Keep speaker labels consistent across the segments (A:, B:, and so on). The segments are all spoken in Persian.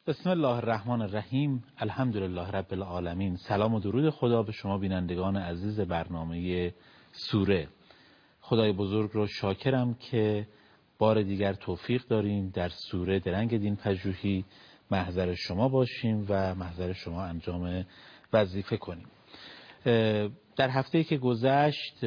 A: بسم الله الرحمن الرحیم. الحمدلله رب العالمین. سلام و درود خدا به شما بینندگان عزیز برنامه سوره. خدای بزرگ رو شاکرم که بار دیگر توفیق داریم در سوره درنگ دین پژوهی محضر شما باشیم و محضر شما انجام وظیفه کنیم. در هفته‌ای که گذشت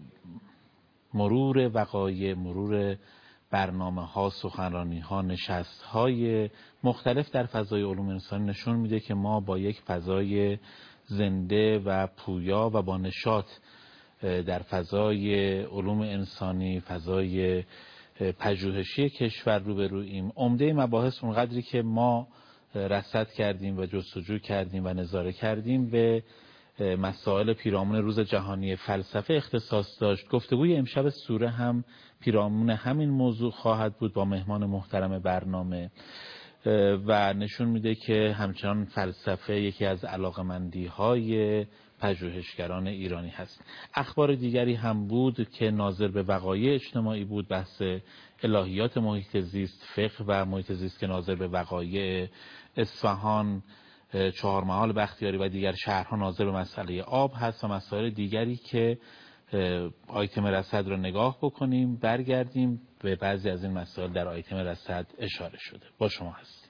A: مرور وقایع، مرور برنامه ها، سخنرانی ها، نشست های مختلف در فضای علوم انسانی نشون میده که ما با یک فضای زنده و پویا و با نشاط در فضای علوم انسانی، فضای پژوهشی کشور روبرویم. عمده مباحث اونقدری که ما رصد کردیم و جستجو کردیم و نظاره کردیم به مسائل پیرامون روز جهانی فلسفه اختصاص داشت. گفتگوی امشب سوره هم پیرامون همین موضوع خواهد بود با مهمان محترم برنامه و نشون میده که همچنان فلسفه یکی از علاقمندی‌های پژوهشگران ایرانی هست. اخبار دیگری هم بود که ناظر به وقایع اجتماعی بود، بحث الهیات محیط زیست، فقه و محیط زیست که ناظر به وقایع اصفهان، چهارمحال بختیاری و دیگر شهرها ناظر به مسئله آب هست و مسائل دیگری که آیتم رصد رو نگاه بکنیم، برگردیم به بعضی از این مسائل در آیتم رصد اشاره شده. با شما هستیم.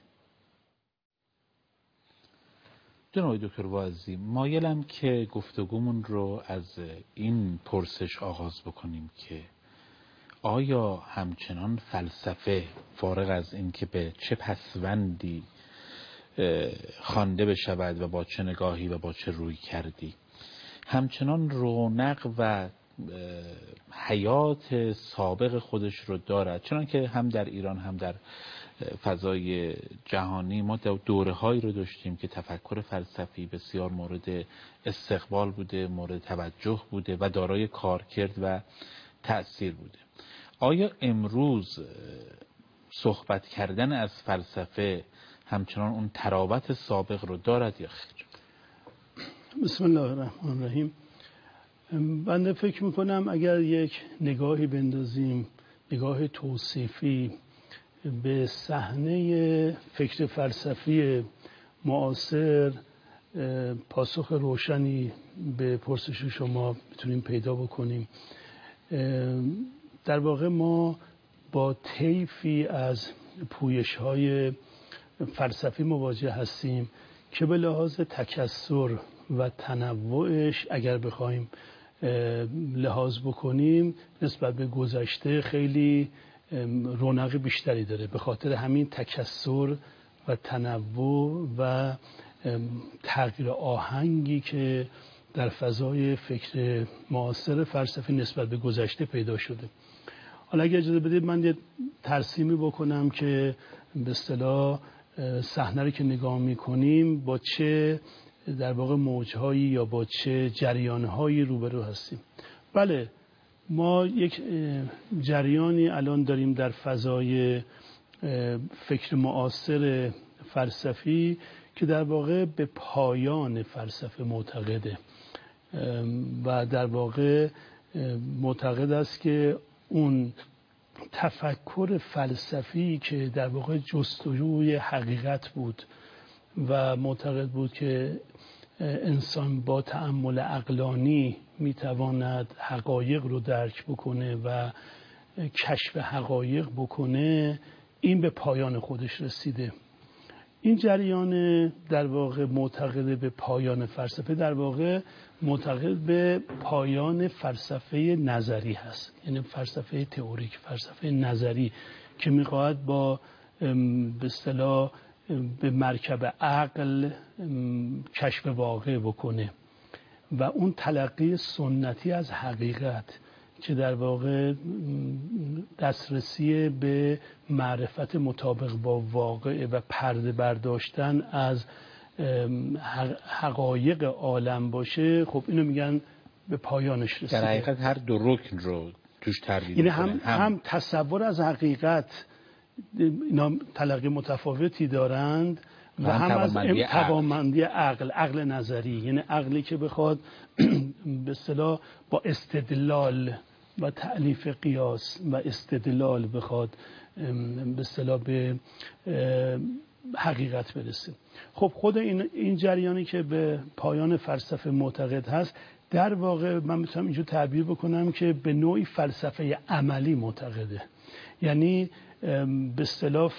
A: جناب دکتر واعظی، مایلم که گفتگومون رو از این پرسش آغاز بکنیم که آیا همچنان فلسفه فارغ از این که به چه پسوندی خوانده بشود و با چه نگاهی و با چه روی کردی همچنان رونق و حیات سابق خودش رو دارد؟ چنانکه هم در ایران هم در فضای جهانی ما دوره هایی رو داشتیم که تفکر فلسفی بسیار مورد استقبال بوده، مورد توجه بوده و دارای کارکرد و تأثیر بوده. آیا امروز صحبت کردن از فلسفه همچنان اون تراوت سابق رو دارد یا خیر؟
B: بسم الله الرحمن الرحیم. بنده فکر میکنم اگر یک نگاهی بندازیم، نگاه توصیفی به صحنه فکر فلسفی معاصر، پاسخ روشنی به پرسش شما میتونیم پیدا بکنیم. در واقع ما با طیفی از پویش‌های فلسفی مواجه هستیم که به لحاظ تکثر و تنوعش اگر بخوایم لحاظ بکنیم نسبت به گذشته خیلی رونق بیشتری داره، به خاطر همین تکثر و تنوع و تغییر آهنگی که در فضای فکر معاصر فلسفی نسبت به گذشته پیدا شده. حالا اگه اجازه بدید من یه ترسیمی بکنم که به اصطلاح صحنه رو که نگاه میکنیم با چه در واقع موجهایی یا با چه جریانهایی روبرو هستیم. بله، ما یک جریانی الان داریم در فضای فکر معاصر فلسفی که در واقع به پایان فلسفه معتقده و در واقع معتقد است که اون تفکر فلسفی که در واقع جستجوی حقیقت بود و معتقد بود که انسان با تأمل عقلانی میتواند حقایق رو درک بکنه و کشف حقایق بکنه، این به پایان خودش رسیده. این جریان در واقع معتقد به پایان فلسفه در واقع معتقد به پایان فلسفه نظری هست، یعنی فلسفه تئوریک، فلسفه نظری که میخواهد با به اصطلاح به مرکب عقل کشف واقع بکنه و اون تلقی سنتی از حقیقت که در واقع دسترسی به معرفت مطابق با واقع و پرده برداشتن از حقایق عالم باشه، خب اینو میگن به پایانش رسیده.
A: در حقیقت هر دو رکن رو توش تردید
B: یعنی هم تصور از حقیقت اینا تلقی متفاوتی دارند و هم از توانمندی عقل نظری، یعنی عقلی که بخواد به اصطلاح با استدلال و تألیف قیاس و استدلال بخواد به اصطلاح به حقیقت برسیم. خب خود این جریانی که به پایان فلسفه معتقد هست، در واقع من میتونم اینجور تعبیر بکنم که به نوعی فلسفه عملی معتقده. یعنی به اصطلاح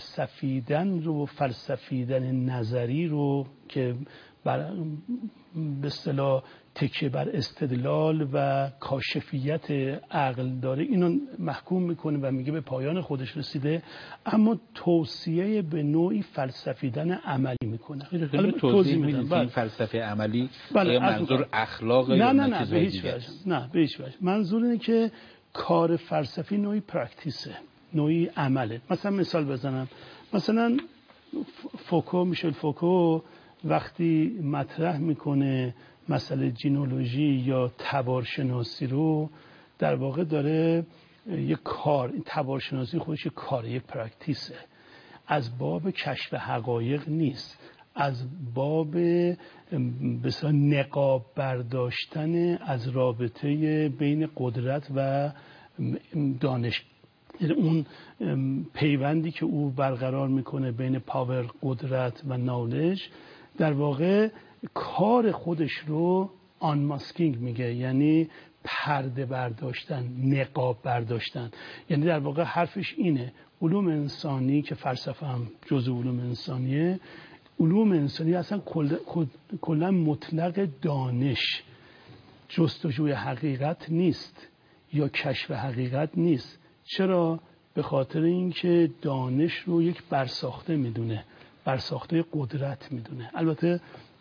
B: فلسفیدن نظری رو که به اصطلاح تکیه بر استدلال و کاشفیت عقل داره، اینو محکوم میکنه و میگه به پایان خودش رسیده، اما توصیه به نوعی فلسفیدن عملی میکنه.
A: حالا توضیح میدید این فلسفه عملی یا منظور اخلاق یا
B: نه به هیچ وجه. نه به هیچ وجه. منظور اینه که کار فلسفی نوعی پرکتیسه، نوعی عمله. مثلا مثال بزنم، مثلا میشل فوکو وقتی مطرح میکنه مسئله جینولوژی یا تبارشناسی رو، در واقع داره یک کار، این تبارشناسی خودش کار، یک پرکتیسه، از باب کشف حقایق نیست، از باب بسیار نقاب برداشتن از رابطه بین قدرت و دانش. اون پیوندی که او برقرار میکنه بین پاور، قدرت و نالج، در واقع کار خودش رو آن ماسکینگ میگه، یعنی پرده برداشتن، نقاب برداشتن. یعنی در واقع حرفش اینه، علوم انسانی که فلسفه هم جزء علوم انسانیه، علوم انسانی اصلا کلا مطلق دانش، جستجوی حقیقت نیست یا کشف حقیقت نیست. چرا؟ به خاطر اینکه دانش رو یک برساخته میدونه، برساخته قدرت میدونه. البته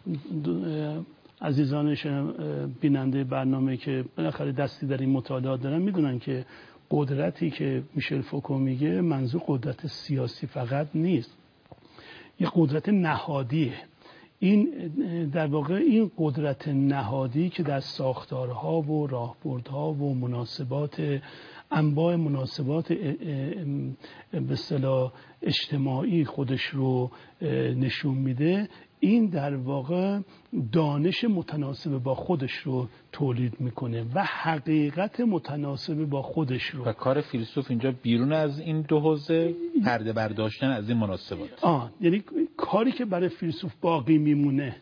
B: عزیزانش بیننده برنامه که بالاخره دستی در این مطالعات دارن میدونن که قدرتی که میشل فوکو میگه منظور قدرت سیاسی فقط نیست، یه قدرت نهادیه. این در واقع این قدرت نهادی که در ساختارها و راهبردها و مناسبات، انواع مناسبات به اصطلاح اجتماعی خودش رو نشون میده، این در واقع دانش متناسب با خودش رو تولید میکنه و حقیقت متناسب با خودش رو.
A: و کار فیلسوف اینجا بیرون از این دو حوزه پرده برداشتن از این مناسبات.
B: یعنی کاری که برای فیلسوف باقی میمونه،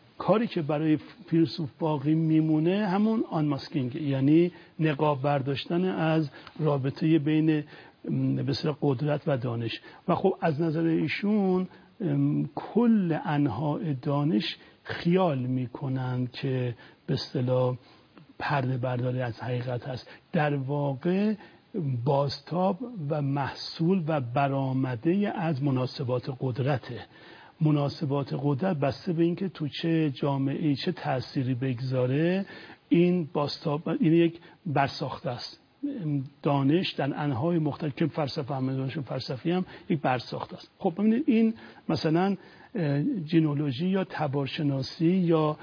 B: همون آن ماسکینگ، یعنی نقاب برداشتن از رابطه بین بسیار قدرت و دانش. و خب از نظر ایشون کل انواع دانش خیال میکنن که به اصطلاح پرده برداری از حقیقت هست، در واقع بازتاب و محصول و برآمده از مناسبات قدرته. مناسبات قدرت بسته به اینکه تو چه جامعه‌ای چه تأثیری بگذاره، این بازتاب، این یک برساخته است. دانش در انواع مختلف که فلسفه هم دانش فلسفی هم یک برساخته است. خب ببینید این مثلا جینولوژی یا تبارشناسی یا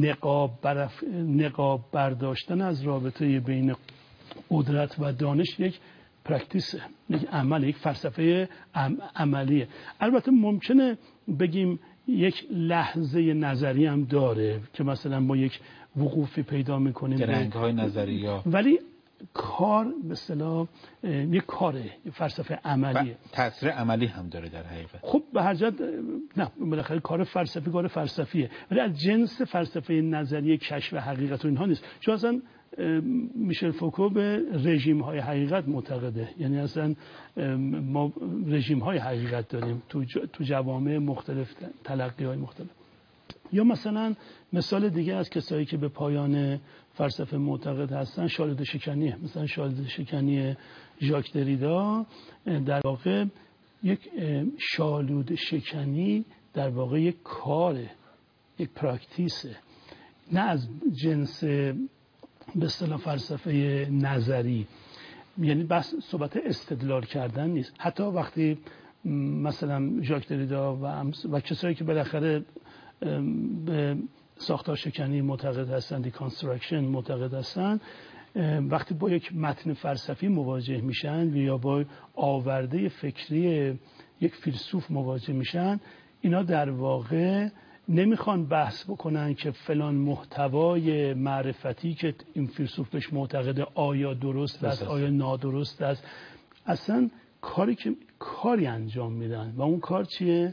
B: نقاب برداشتن از رابطه بین قدرت و دانش یک پرکتیسه، یک عمل، یک فلسفه عملیه. البته ممکنه بگیم یک لحظه نظری هم داره که مثلا ما یک وقوفی پیدا میکنیم
A: درنگ‌های نظریه،
B: ولی کار به اصطلاح یک کاره، یک فلسفه عملیه،
A: تاثیر عملی هم داره در حقیقت.
B: خب به هر جهت نه، بالاخره کار فلسفیه، ولی از جنس فلسفه نظریه کشف حقیقت و اینها نیست. چون اصلا میشل فوکو به رژیم های حقیقت معتقده، یعنی اصلا ما رژیم های حقیقت داریم تو جوامع مختلف، تلقی های مختلف. یا مثلا مثال دیگه از کسایی که به پایان فلسفه معتقد هستن شالود شکنیه. مثلا شالود شکنی ژاک دریدا در واقع یک شالود شکنی در واقع یک کاره، یک پراکتیسه، نه از جنس به اصطلاح فلسفه نظری. یعنی بس صحبت استدلال کردن نیست. حتی وقتی مثلا ژاک دریدا و کسایی که بالاخره به ساختار شکنی معتقد هستن، دیکانستراکشن معتقد هستن، وقتی با یک متن فلسفی مواجه میشن یا با آورده فکری یک فیلسوف مواجه میشن، اینا در واقع نمیخوان بحث بکنن که فلان محتوای معرفتی که این فیلسوف بهش معتقده آیا درست است، آیا نادرست است. اصلا کاری انجام میدن و اون کار چیه؟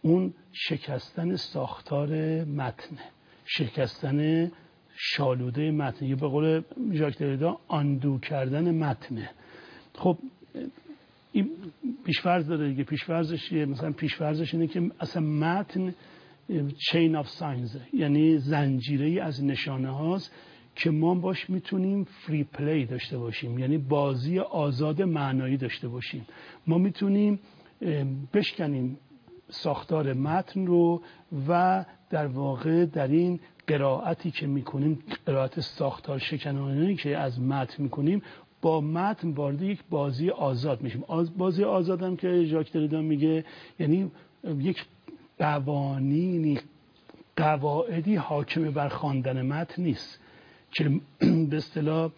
B: اون شکستن ساختار متن، شکستن شالوده متن، یا به قول ژاک دریدا آندو کردن متنه. خب این پیش‌فرض داره دیگه. پیش‌فرضش مثلا پیش‌فرضش اینه که اصلا متن چین آف ساینز، یعنی زنجیره‌ای از نشانه هاست که ما باش میتونیم فری پلی داشته باشیم، یعنی بازی آزاد معنایی داشته باشیم. ما میتونیم بشکنیم ساختار متن رو و در واقع در این قرائتی که میکنیم، قرائت ساختار شکنانه‌ای که از متن میکنیم، با متن وارد یک بازی آزاد میشیم. بازی آزاد هم که ژاک دریدا میگه یعنی یک قوانینی، قواعدی حاکم بر خواندن متن نیست که به اصطلاح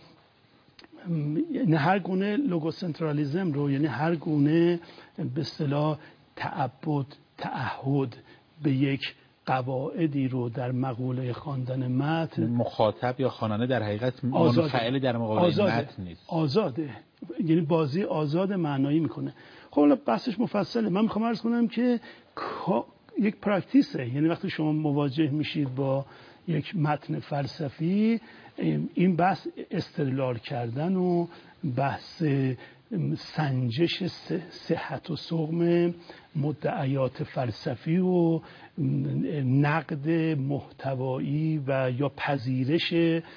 B: یعنی هر گونه لوگوسنترالیزم رو، یعنی هر گونه به اصطلاح تعبد، تعهد به یک قواعدی رو در مقوله خواندن متن،
A: مخاطب یا خواننده در حقیقت منفعل در مقابل متن نیست،
B: آزاده، یعنی بازی آزاد معنایی میکنه. خب حالا بحثش مفصله. من میخوام عرض کنم که یک پرکتیسه، یعنی وقتی شما مواجه میشید با یک متن فلسفی، این بحث استدلال کردن و بحث سنجش صحت و سقم مدعیات فلسفی و نقد محتوایی و یا پذیرش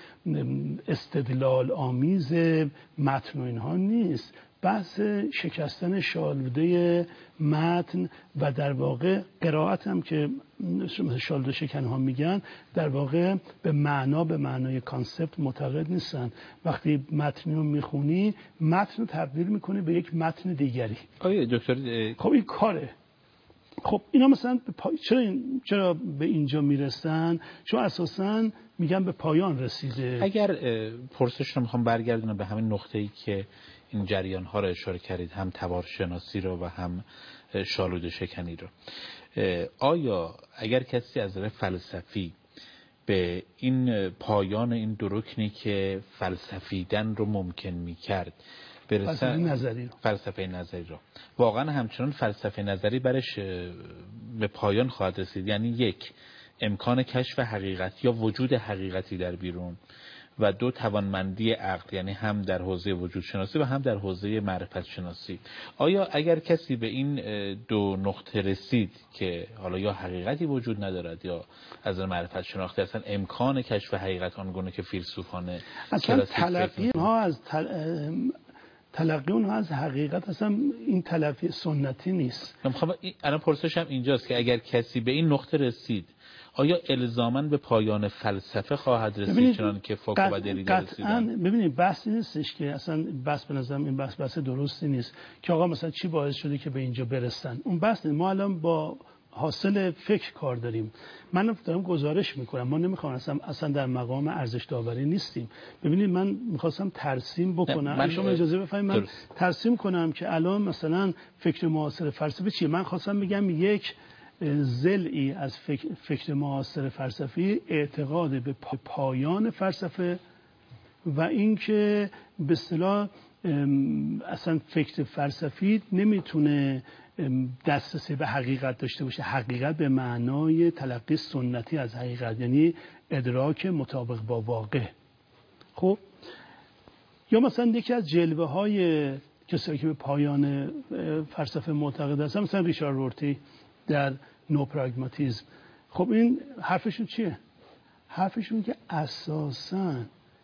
B: استدلال آمیز متن و اینها نیست. بحث شکستن شالوده متن و در واقع قرائت هم که مثل شالوده شکن ها میگن، در واقع به معنا، به معنای کانسپت معتقد نیستن. وقتی متن رو میخونی، متن رو تبدیل میکنی به یک متن دیگری.
A: آیه دکتر
B: خب این کاره. خب اینا مثلا چرا به اینجا میرسن؟ چون اساساً میگن به پایان رسیده.
A: اگر پرسش رو میخوام برگردونم به همین نقطه‌ای که این جریان ها رو اشاره کردید، هم تبارشناسی رو و هم شالوده شکنی رو، آیا اگر کسی از نظر فلسفی به این پایان این دو رکنی که فلسفیدن رو ممکن میکرد فلسفه نظری رو واقعا همچنان فلسفه نظری برش به پایان خواهد رسید؟ یعنی یک، امکان کشف حقیقت یا وجود حقیقتی در بیرون، و دو، توانمندی عقل، یعنی هم در حوزه وجود شناسی و هم در حوزه معرفت شناسی. آیا اگر کسی به این دو نقطه رسید که حالا یا حقیقتی وجود ندارد یا از معرفت شناختی اصلا امکان کشف حقیقت آنگونه که فیلسوفان
B: اصلا تلقی اونها از حقیقت اصلا این تلقی سنتی نیست.
A: الان پرسشم اینجاست که اگر کسی به این نقطه رسید، آیا الزاماً به پایان فلسفه خواهد رسید چنان که فوکو و دریدا رسیدن؟
B: ببینید بحث نیستش که اصلا بحث به نظرم این بحث درستی نیست که آقا مثلا چی باعث شده که به اینجا برسن. اون بحث نیست. ما الان با حاصل فکر کار داریم. من دارم گزارش میکنم. ما نمیخوام اصلا در مقام ارزش داوری نیستیم. ببینید من میخواستم ترسیم بکنم. شما اجازه بفرمایید من ترسیم کنم که الان مثلا فکر معاصر فلسفه چیه. من خواستم بگم یک ضلعی از فکر معاصر فلسفی اعتقاد به پایان فلسفه و اینکه به اصطلاح اصلا فکر فلسفی نمیتونه دسترسی به حقیقت داشته باشه. حقیقت به معنای تلقی سنتی از حقیقت، یعنی ادراک مطابق با واقع. خب یا مثلا یکی از جلوه های کسایی که به پایان فلسفه معتقد هستن، مثلا ریچارد رورتی در نو پراگماتیسم. خب این حرفشون چیه؟ حرفشون که اساساً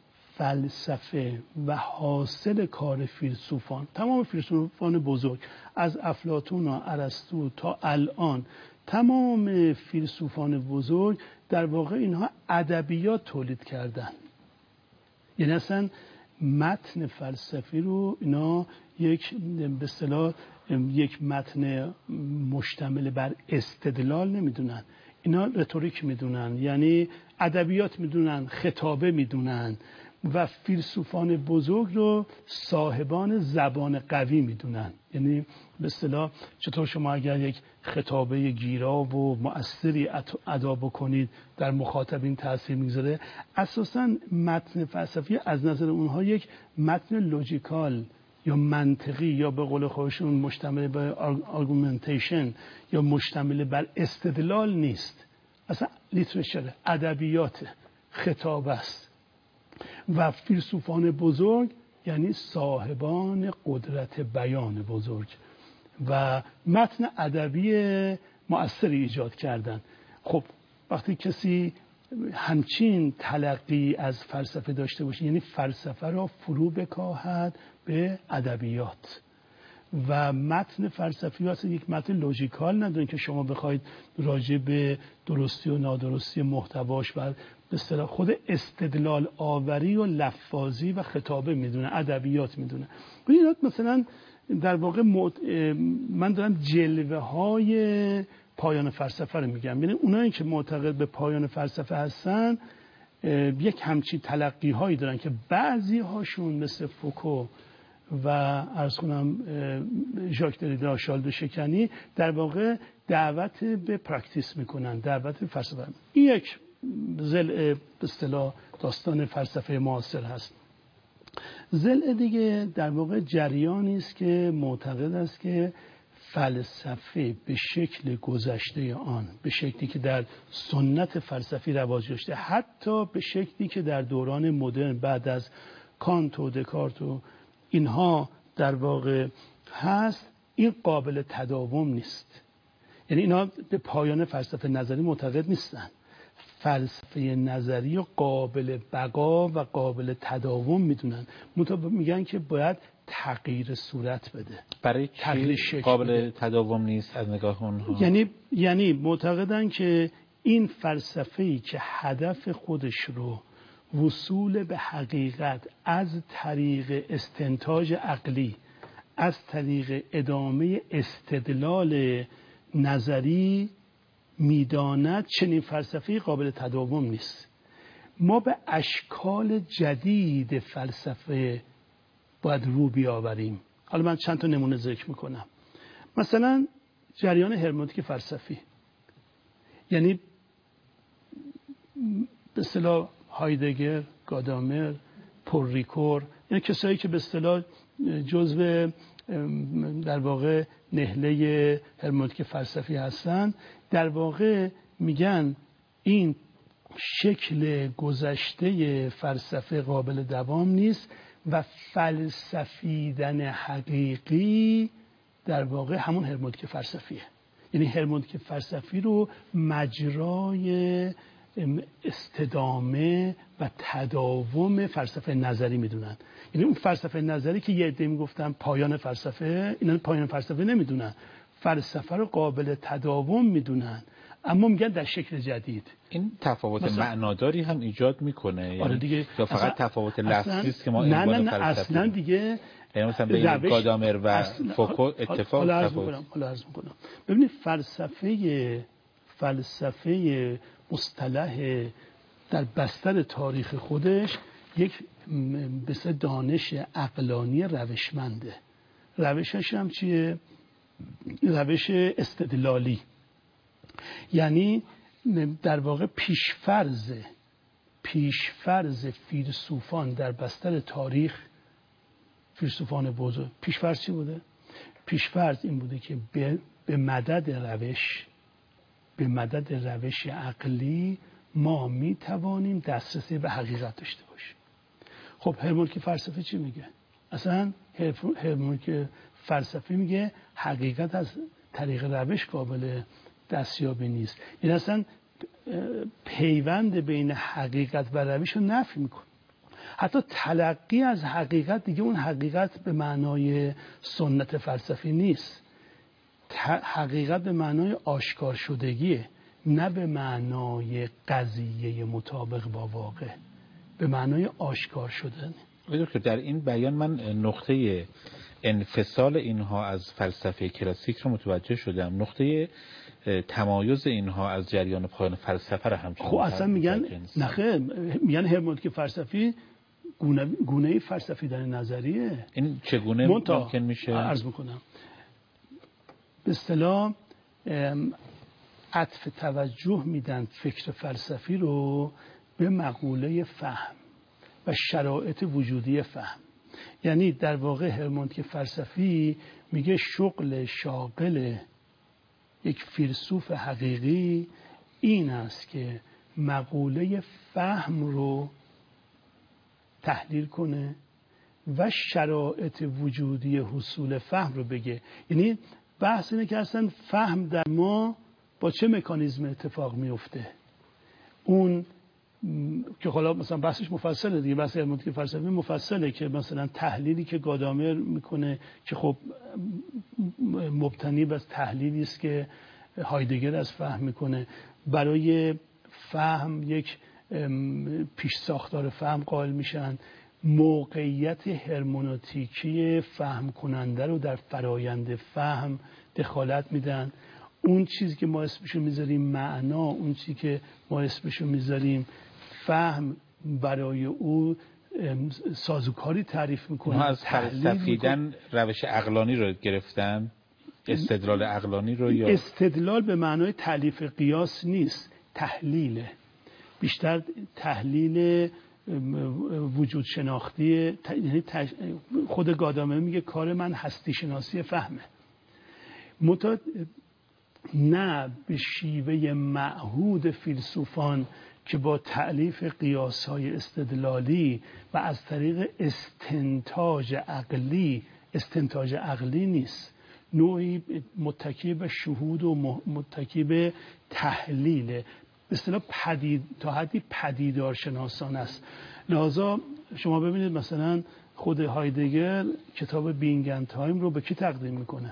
B: فلسفه و حاصل کار فیلسوفان، تمام فیلسوفان بزرگ از افلاطون و ارسطو تا الان، تمام فیلسوفان بزرگ در واقع اینها ادبیات تولید کردن. یعنی اصلا متن فلسفی رو اینا یک به اصطلاح یک متن مشتمل بر استدلال نمیدونن، اینا رتوریک میدونن، یعنی ادبیات میدونن، خطابه میدونن و فیلسوفان بزرگ رو صاحبان زبان قوی میدونن. یعنی به اصطلاح چطور شما اگر یک خطابه گیرا و مؤثری ادا بکنید در مخاطبین تاثیر میگذاره، اساساً متن فلسفی از نظر اونها یک متن لوجیکال یا منطقی یا به قول خودشون مشتمل بر آرگومنتیشن یا مشتمل بر استدلال نیست. اصلا لیترچر، ادبیات، خطاب است. و فیلسوفان بزرگ یعنی صاحبان قدرت بیان بزرگ و متن ادبی مؤثری ایجاد کردن. خب وقتی کسی همچین تلقی از فلسفه داشته باشه، یعنی فلسفه را فرو بکاهد به ادبیات و متن فلسفی واسه یک متن لوژیکال ندارین که شما بخواید راجع به درستی و نادرستی محتواش و به اصطلاح خود استدلال آوری و لفاظی و خطابه میدونه، ادبیات میدونه. ببینید مثلا در واقع من دارم جلوه های پایان فلسفه رو میگم. ببینید اونایی که معتقد به پایان فلسفه هستن یک همچین تلقی هایی دارن که بعضی هاشون مثل فوکو و عرض کنم ژاک دریدا، شالدو شکنی در واقع دعوت به پرکتیس میکنن، دعوت به فلسفه. این یک ضلع به اصطلاح داستان فلسفه معاصر هست. ضلع دیگه در واقع جریانی است که معتقد است که فلسفه به شکل گذشته آن، به شکلی که در سنت فلسفی رواج داشته، حتی به شکلی که در دوران مدرن بعد از کانت و دکارت و اینها در واقع هست، این قابل تداوم نیست. یعنی اینا به پایان فلسفه نظری معتقد نیستن. فلسفه نظری قابل بقا و قابل تداوم میدونن، میگن که باید تغییر صورت بده.
A: برای چی قابل تداوم نیست از نگاه اونها؟
B: یعنی معتقدن که این فلسفه‌ای که هدف خودش رو وصول به حقیقت از طریق استنتاج عقلی، از طریق ادامه استدلال نظری میداند، چنین فلسفه‌ای قابل تداوم نیست. ما به اشکال جدید فلسفه باید رو بیاوریم. حالا من چند تا نمونه ذکر میکنم. مثلا جریان هرمنوتیک فلسفی، یعنی به اصطلاح هایدگر، گادامر، پوریکور، یعنی کسایی که به اصطلاح جزو در واقع نهله هرمنوتیک فلسفی هستن، در واقع میگن این شکل گذشته فلسفه قابل دوام نیست و فلسفیدن حقیقی در واقع همون هرمنوتیک فلسفیه. یعنی هرمنوتیک فلسفی رو مجرای استدامه و تداوم فلسفه نظری میدونن. یعنی اون فلسفه نظری که یه عده میگفتن پایان فلسفه، اینا پایان فلسفه نمیدونن، فلسفه رو قابل تداوم میدونن، اما میگن در شکل جدید.
A: این تفاوت معناداری هم ایجاد میکنه؟
B: آره دیگه.
A: یا فقط تفاوت لفظی است که ما
B: نه اصلا دیگه.
A: یعنی مثلا بین گادامر و فوکو اتفاق
B: حالا عرض میکنم. ببینید فلسفه مصطلح در بستر تاریخ خودش یک بسیار دانش عقلانی روشمنده. روشش هم چیه؟ روش استدلالی. یعنی در واقع پیشفرض فیلسوفان در بستر تاریخ، فیلسوفان بزرگ، پیشفرض چی بوده؟ پیشفرض این بوده که به مدد روش عقلی ما می توانیم دسترسی به حقیقت داشته باشیم. خب هرمنوتیک فلسفه چی میگه؟ اصلا هرمنوتیک فلسفه میگه حقیقت از طریق روش قابل دستیابی نیست. این اصلا پیوند بین حقیقت و روش رو نفی میکنه. حتی تلقی از حقیقت دیگه اون حقیقت به معنای سنت فلسفی نیست. حقیقت به معنای آشکار شدگیه، نه به معنای قضیه مطابق با واقع، به معنای آشکار شدن.
A: دکتر در این بیان من نقطه انفصال اینها از فلسفه کلاسیک رو متوجه شدم، نقطه تمایز اینها از جریان پایان فلسفه رو همچنان.
B: خب اصلا میگن نخه، میگن هرمنوتیک فلسفی گونه فلسفی در نظریه.
A: این چگونه ممکن میشه؟
B: عرض میکنم. به اصطلاح عطف توجه میدن فکر فلسفی رو به مقوله فهم و شرایط وجودی فهم. یعنی در واقع هرمنوتیک فلسفی میگه شغل شاغل یک فیلسوف حقیقی این است که مقوله فهم رو تحلیل کنه و شرایط وجودی حصول فهم رو بگه. یعنی بحث اینه که اصلا فهم در ما با چه مکانیزم اتفاق میفته. اون که حالا مثلا بحثش مفصله دیگه، بحث هرمنوتیک فلسفی مفصله که مثلا تحلیلی که گادامر میکنه که خب مبتنی بر تحلیلی است که هایدگر از فهم میکنه، برای فهم یک پیش ساختار فهم قائل میشن، موقعیت هرمنوتیکی فهم کننده رو در فرایند فهم دخالت میدن. اون چیزی که ما اسمشو میذاریم معنا، اون چیزی که ما اسمشو میذاریم فهم، برای او سازوکاری تعریف میکنه.
A: از فلسفیدن روش عقلانی رو گرفتن، استدلال عقلانی رو، یا
B: استدلال به معنای تألیف قیاس نیست، تحلیله، بیشتر تحلیل وجود شناختی. خود گادامر میگه کار من هستی شناسی فهمه، نه به شیوه معهود فیلسوفان که با تألیف قیاس‌های استدلالی و از طریق استنتاج عقلی نیست، نوعی متکی به شهود و متکی به تحلیل، به اصطلاح تا حدی پدیدار شناسان است. لذا شما ببینید مثلا خود هایدگر کتاب بینگ اند تایم رو به کی تقدیم میکنه؟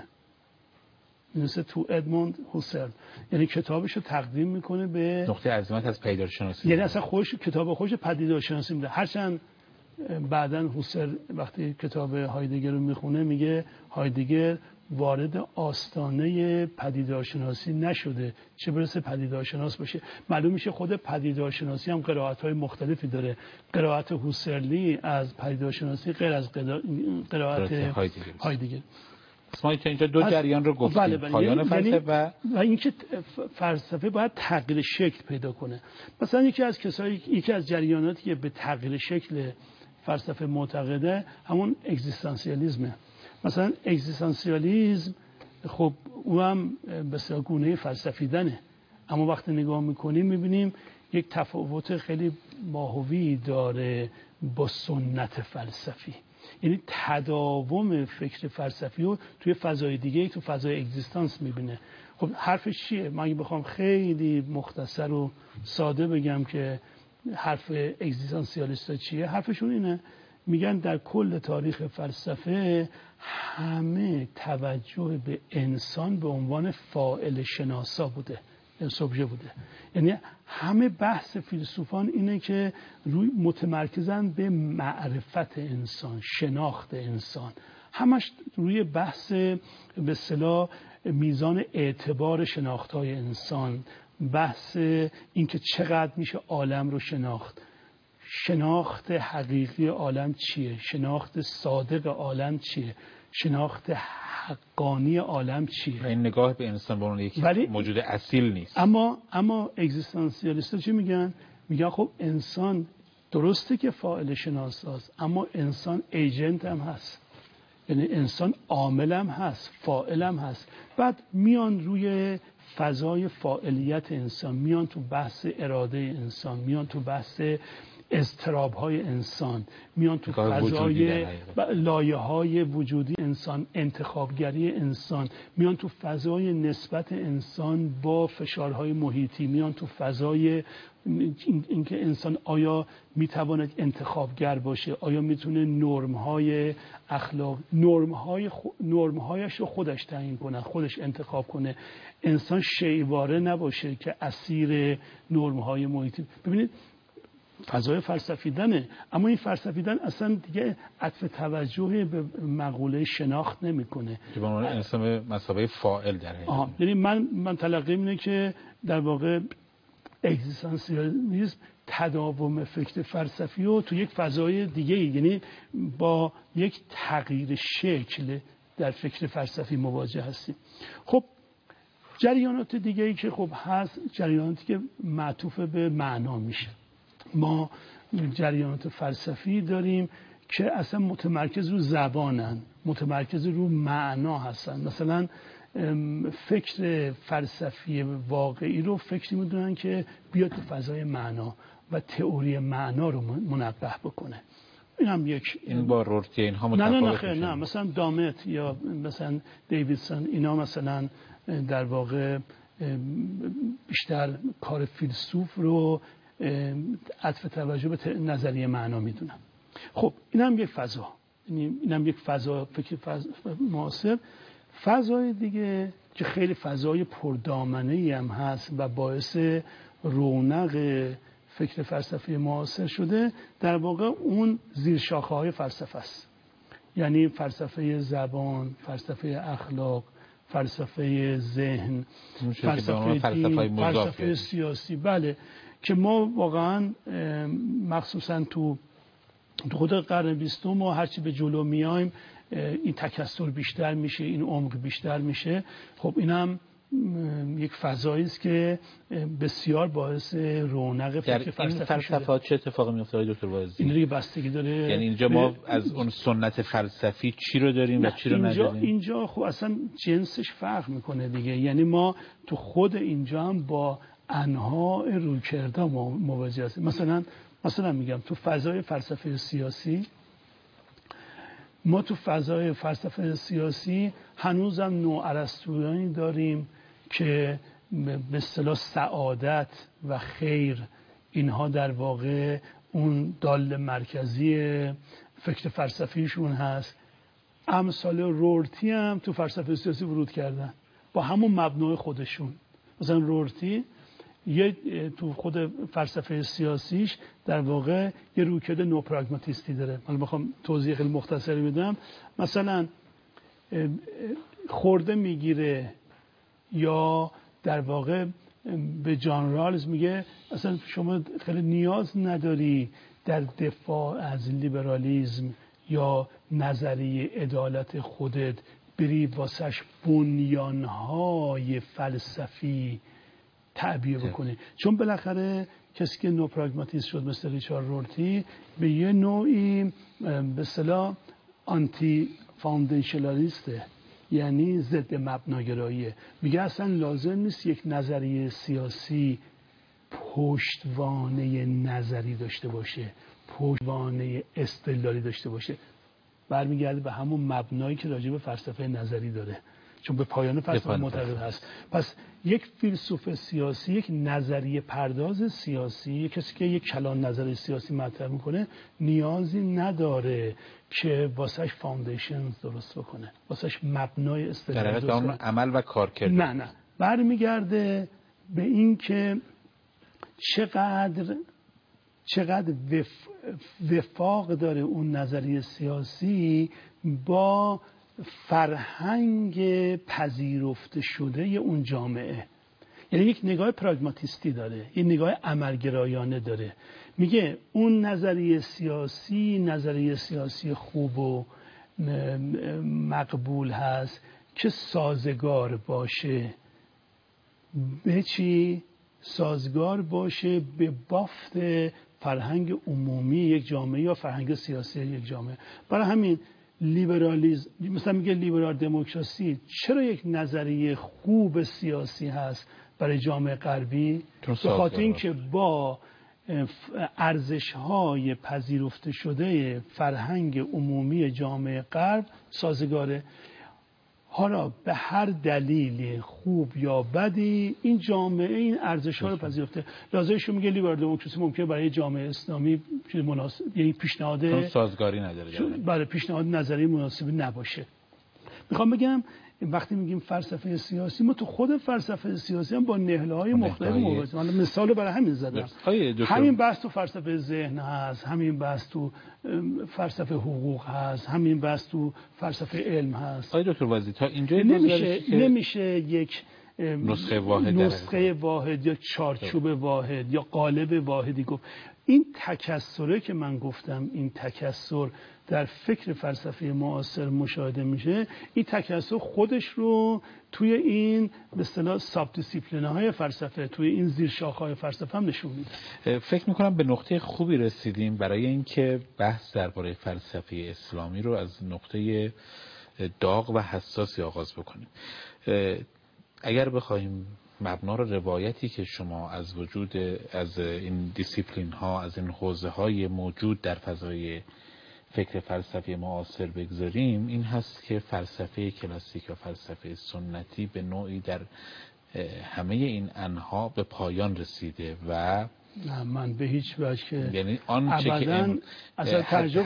B: مثل تو ادموند هوسرل، یعنی کتابش رو تقدیم میکنه به
A: نقطه عظمت از پدیدارشناسی،
B: یعنی اصلا کتاب خوش پدیدارشناسی میده. هرچند بعداً هوسرل وقتی کتاب هایدگر رو میخونه میگه هایدگر وارد آستانه پدیدارشناسی نشده، چه برسه پدیدارشناس باشه. معلوم میشه خود پدیدارشناسی هم قرائت‌های مختلفی داره. قرائت هوسرلی از پدیدارشناسی غیر از قرائت هایدگر.
A: ما اینجا دو جریان رو گفتیم،
B: بله
A: پایان فلسفه و
B: اینکه فلسفه باید تغییر شکل پیدا کنه. مثلا یکی از جریاناتی که به تغییر شکل فلسفه معتقده همون اگزیستانسیالیسمه. مثلا اگزیستانسیالیسم خب او هم بسیار گونه فلسفیدنه، اما وقتی نگاه میکنیم میبینیم یک تفاوت خیلی ماهوی داره با سنت فلسفی. یعنی تداوم فکر فلسفی رو توی فضای دیگه، تو فضای اگزیستانس میبینه. خب حرفش چیه؟ من اگه بخوام خیلی مختصر و ساده بگم که حرف اگزیستانسیالیستا چیه، حرفشون اینه، میگن در کل تاریخ فلسفه همه توجه به انسان به عنوان فاعل شناسا بوده، سوبژه بوده. یعنی همه بحث فیلسوفان اینه که روی متمرکزن به معرفت انسان، شناخت انسان، همش روی بحث به اصطلاح میزان اعتبار شناخت‌های انسان، بحث اینکه چقدر میشه عالم رو شناخت حقیقی عالم چیه، شناخت صادق عالم چیه، شناخت حقانی عالم چیه.
A: و این نگاه به انسان به عنوان یک موجود اصیل نیست.
B: اما اگزیستانسیالیست‌ها چی میگن؟ میگن خب انسان درسته که فاعل شناساست، اما انسان ایجنت هم هست، یعنی انسان عامل هم هست، فاعل هم هست. بعد میان روی فضای فاعلیت انسان، میان تو بحث اراده انسان، میان تو بحث اضطراب‌های انسان، میان تو فضای لایه‌های وجودی انسان، انتخابگری انسان، میان تو فضای نسبت انسان با فشارهای محیطی، میان تو فضای اینکه انسان آیا میتواند انتخابگر باشه، آیا میتونه نرم‌های اخلاق، نرم‌هایش رو خودش تعیین کنه، خودش انتخاب کنه، انسان شیواره نباشه که اسیر نرم‌های محیطی. ببینید فضای فلسفیدنه، اما این فلسفیدن اصلا دیگه عطف توجه به مقوله شناخت نمیکنه
A: که به عنوان انسان به مثابه فاعل در حقیقت.
B: یعنی من تلقیم اینه که در واقع اگزیستانسیالیسم تداوم فکر فلسفی رو تو یک فضای دیگه، یعنی با یک تغییر شکل در فکر فلسفی مواجه هستیم. خب جریانات دیگه ای که خب هست، جریاناتی که معطوف به معنا میشه. ما جریانات فلسفی داریم که اصلا متمرکز رو زبانن، متمرکز رو معنا هستن. مثلا فکر فلسفی واقعی رو فکری میدونن که بیاد تو فضای معنا و تئوری معنا رو منبه بکنه. این هم یک
A: با رورتی اینها متفاوت
B: نه نه مثلا دامت یا مثلا دیویدسون اینا مثلا در واقع بیشتر کار فیلسوف رو عطف توجه به نظریه معنا میدونن. خب این هم یک فضا، این هم یک فضا فکر معاصر. فضای دیگه که خیلی فضای پردامنه‌ای هم هست و باعث رونق فکر فلسفی معاصر شده، در واقع اون زیرشاخه‌های فلسفه است. یعنی فلسفه زبان، فلسفه اخلاق، فلسفه ذهن، فلسفه دین، فلسفه سیاسی. بله، که ما واقعا مخصوصا تو خود قرن 20 ما هرچی به جلو میایم این تکثر بیشتر میشه، این عمق بیشتر میشه. خب اینم یک فضایی است که بسیار باعث رونق فکر فلسفی شده.
A: چه اتفاقی میفته دکتر واعظی؟
B: این دیگه بستگی داره.
A: یعنی اینجا ما از اون سنت فلسفی چی رو داریم و چی رو نداریم؟
B: اینجا خب اصلا جنسش فرق میکنه دیگه. یعنی ما تو خود اینجا هم با انواع رویکردها مواجه هستیم. مثلا میگم تو فضای فلسفه سیاسی، ما تو فضای فلسفه سیاسی هنوزم نوع ارسطویی داریم که به اصطلاح سعادت و خیر اینها در واقع اون دال مرکزی فکر فلسفیشون هست. امثال رورتی هم تو فلسفه سیاسی ورود کردن با همون مبنای خودشون. مثلا رورتی تو خود فلسفه سیاسیش در واقع یه رویکرد نوپراگماتیستی داره. حالا بخوام توضیح خیلی مختصری بدم، مثلا خورده میگیره یا در واقع به جان رالز میگه اصلا شما خیلی نیاز نداری در دفاع از لیبرالیسم یا نظریه عدالت خودت بری واسش بنیانهای فلسفی تعبیه بکنه. چون بالاخره کسی که نوپراگماتیست شد مثل ریچارد رورتی به یه نوعی به اصطلاح آنتی فاندیشنالیسته، یعنی ضد مبناگراییه. میگه اصلا لازم نیست یک نظریه سیاسی پشتوانه نظری داشته باشه، پشتوانه استدلالی داشته باشه. برمیگرده به همون مبنایی که راجع به فلسفه نظری داره، چون به پایان فلسفه معتقد هست. پس یک فیلسوف سیاسی، یک نظریه پرداز سیاسی، یک کسی که یک کلان نظری سیاسی مطرح میکنه، نیازی نداره که واسش فاندیشن درست بکنه، واسش مبنای استدلال درست
A: بکنه. عمل و کارکرد
B: نه برمیگرده به این که چقدر وفاق داره اون نظریه سیاسی با فرهنگ پذیرفته شده اون جامعه. یعنی یک نگاه پراگماتیستی داره، یک نگاه عملگرایانه داره. میگه اون نظریه سیاسی خوب و مقبول هست که سازگار باشه به چی؟ سازگار باشه به بافت فرهنگ عمومی یک جامعه یا فرهنگ سیاسی یک جامعه. برای همین لیبرالیسم، مثلا میگه لیبرال دموکراسی چرا یک نظریه خوب سیاسی هست برای جامعه غربی؟ به خاطر اینکه با ارزش‌های پذیرفته شده فرهنگ عمومی جامعه غرب سازگاره. حالا به هر دلیل خوب یا بدی این جامعه این ارزش‌ها رو پذیرفته. لازمش میگه لیبرال دموکراسی ممکنه برای جامعه اسلامی مناسب، یعنی پیشنهاد
A: سازگاری نداره،
B: برای پیشنهاد نظری مناسبی نباشه. میخوام بگم وقتی میگیم فلسفه سیاسی، ما تو خود فلسفه سیاسی هم با نهله‌های مختلف مواجهیم. حالا مثال برای همین زدم. همین بحث تو فلسفه ذهن هست، همین بحث تو فلسفه حقوق هست، همین بحث تو فلسفه علم هست.
A: دکتر واعظی تا اینجا
B: نمیشه یک نسخه واحد یا چارچوب واحد یا قالب واحدی گفت. این تکثره که من گفتم، این تکثر در فکر فلسفی معاصر مشاهده میشه، این تکثر خودش رو توی این به اصطلاح ساب دیسیپلین‌های فلسفه، توی این زیرشاخه‌های فلسفه هم نشون میده.
A: فکر میکنم به نقطه خوبی رسیدیم برای اینکه بحث درباره فلسفه اسلامی رو از نقطه داغ و حساسی آغاز بکنیم. اگر بخوایم مبنا رو روایتی که شما از این دیسیپلین ها، از این حوزه های موجود در فضای فکر فلسفی معاصر بگذاریم، این هست که فلسفه کلاسیک و فلسفه سنتی به نوعی در همه این انها به پایان رسیده و
B: نه، من به هیچ وجه که
A: یعنی آنچه که
B: اصلا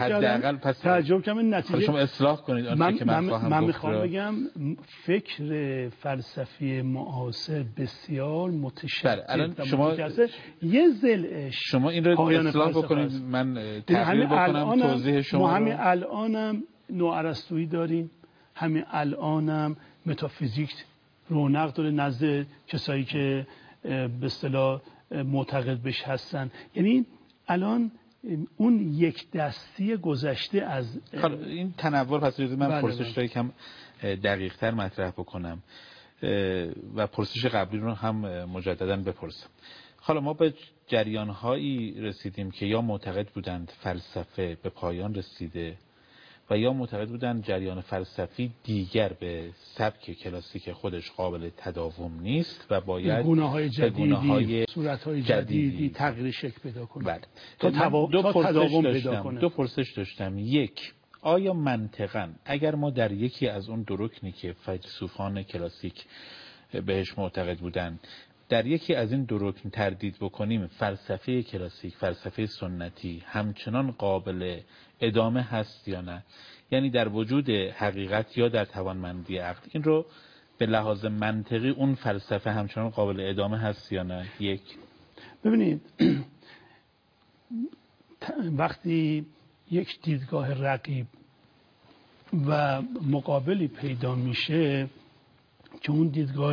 B: تعجب کردم نتیجه
A: شما اصلاح کنید آنچه که من خواهم گفت.
B: من میخوام بگم فکر فلسفی معاصر بسیار متشدد
A: شما
B: یه ضلعش
A: شما این رو اصلاح بکنید، من تغییر بکنم توضیح شما.
B: ما همین الانم نوارستویی داریم، همین الانم متافیزیک رونق داره نزد کسایی که به اصطلاح معتقد بهش هستن. یعنی الان اون یک دستی گذشته از
A: این تنوع. پس من پرسش رو یکم دقیق تر مطرح بکنم و پرسش قبلی رو هم مجددا بپرسم. حالا ما به جریان‌هایی رسیدیم که یا معتقد بودند فلسفه به پایان رسیده و یا معتقد بودند جریان فلسفی دیگر به سبک کلاسیک خودش قابل تداوم نیست و باید
B: گونه‌های جدیدی، صورت‌های جدیدی تغییر شکل پیدا کنه.
A: بله.
B: تا تداوم پیدا کنه.
A: دو پرسش داشتم. یک، آیا منطقاً اگر ما در یکی از اون دو رکنی که فیلسوفان کلاسیک بهش معتقد بودند در یکی از این دو رکن تردید بکنیم، فلسفه کلاسیک، فلسفه سنتی همچنان قابل ادامه هست یا نه؟ یعنی در وجود حقیقت یا در توانمندی عقل، این رو به لحاظ منطقی اون فلسفه همچنان قابل ادامه هست یا نه؟ یک،
B: ببینید وقتی یک دیدگاه رقیب و مقابلی پیدا میشه که اون دیدگاه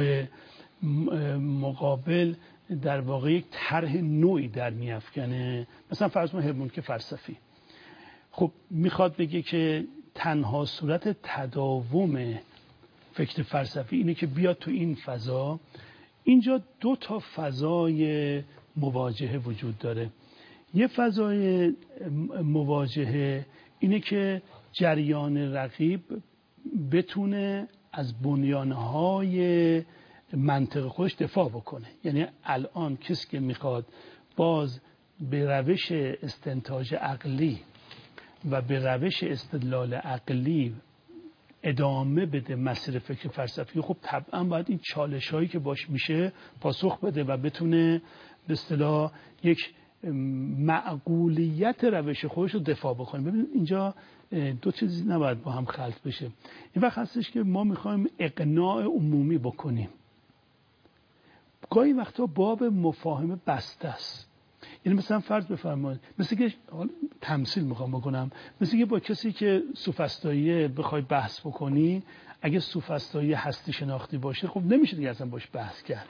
B: مقابل در واقع یک طرح نوعی در میافکنه، مثلا فرض کنید هرمون که فلسفی خب میخواد بگه که تنها صورت تداوم فکر فلسفی اینه که بیاد تو این فضا. اینجا دو تا فضای مواجهه وجود داره. یه فضای مواجهه اینه که جریان رقیب بتونه از بنیانهای منطق خودش دفاع بکنه. یعنی الان کسی که میخواد باز به روش استنتاج عقلی و به روش استدلال عقلی ادامه بده مسیر فکر فلسفی، خب طبعا باید این چالش هایی که باش میشه پاسخ بده و بتونه به اصطلاح یک معقولیت روش خودش رو دفاع بکنه. ببینید اینجا دو چیزی نباید با هم خلط بشه. این وقت هستش که ما میخوایم اقناع عمومی بکنیم. گاهی وقتا باب مفاهمه بسته است. یعنی مثلا فرض بفرمایید، مثل که تمثیل میخوام بکنم، مثل که با کسی که سوفسطائیه بخوای بحث بکنی، اگه سوفسطائیه هستی شناختی باشه خب نمیشه دیگه اصلا باش بحث کرد.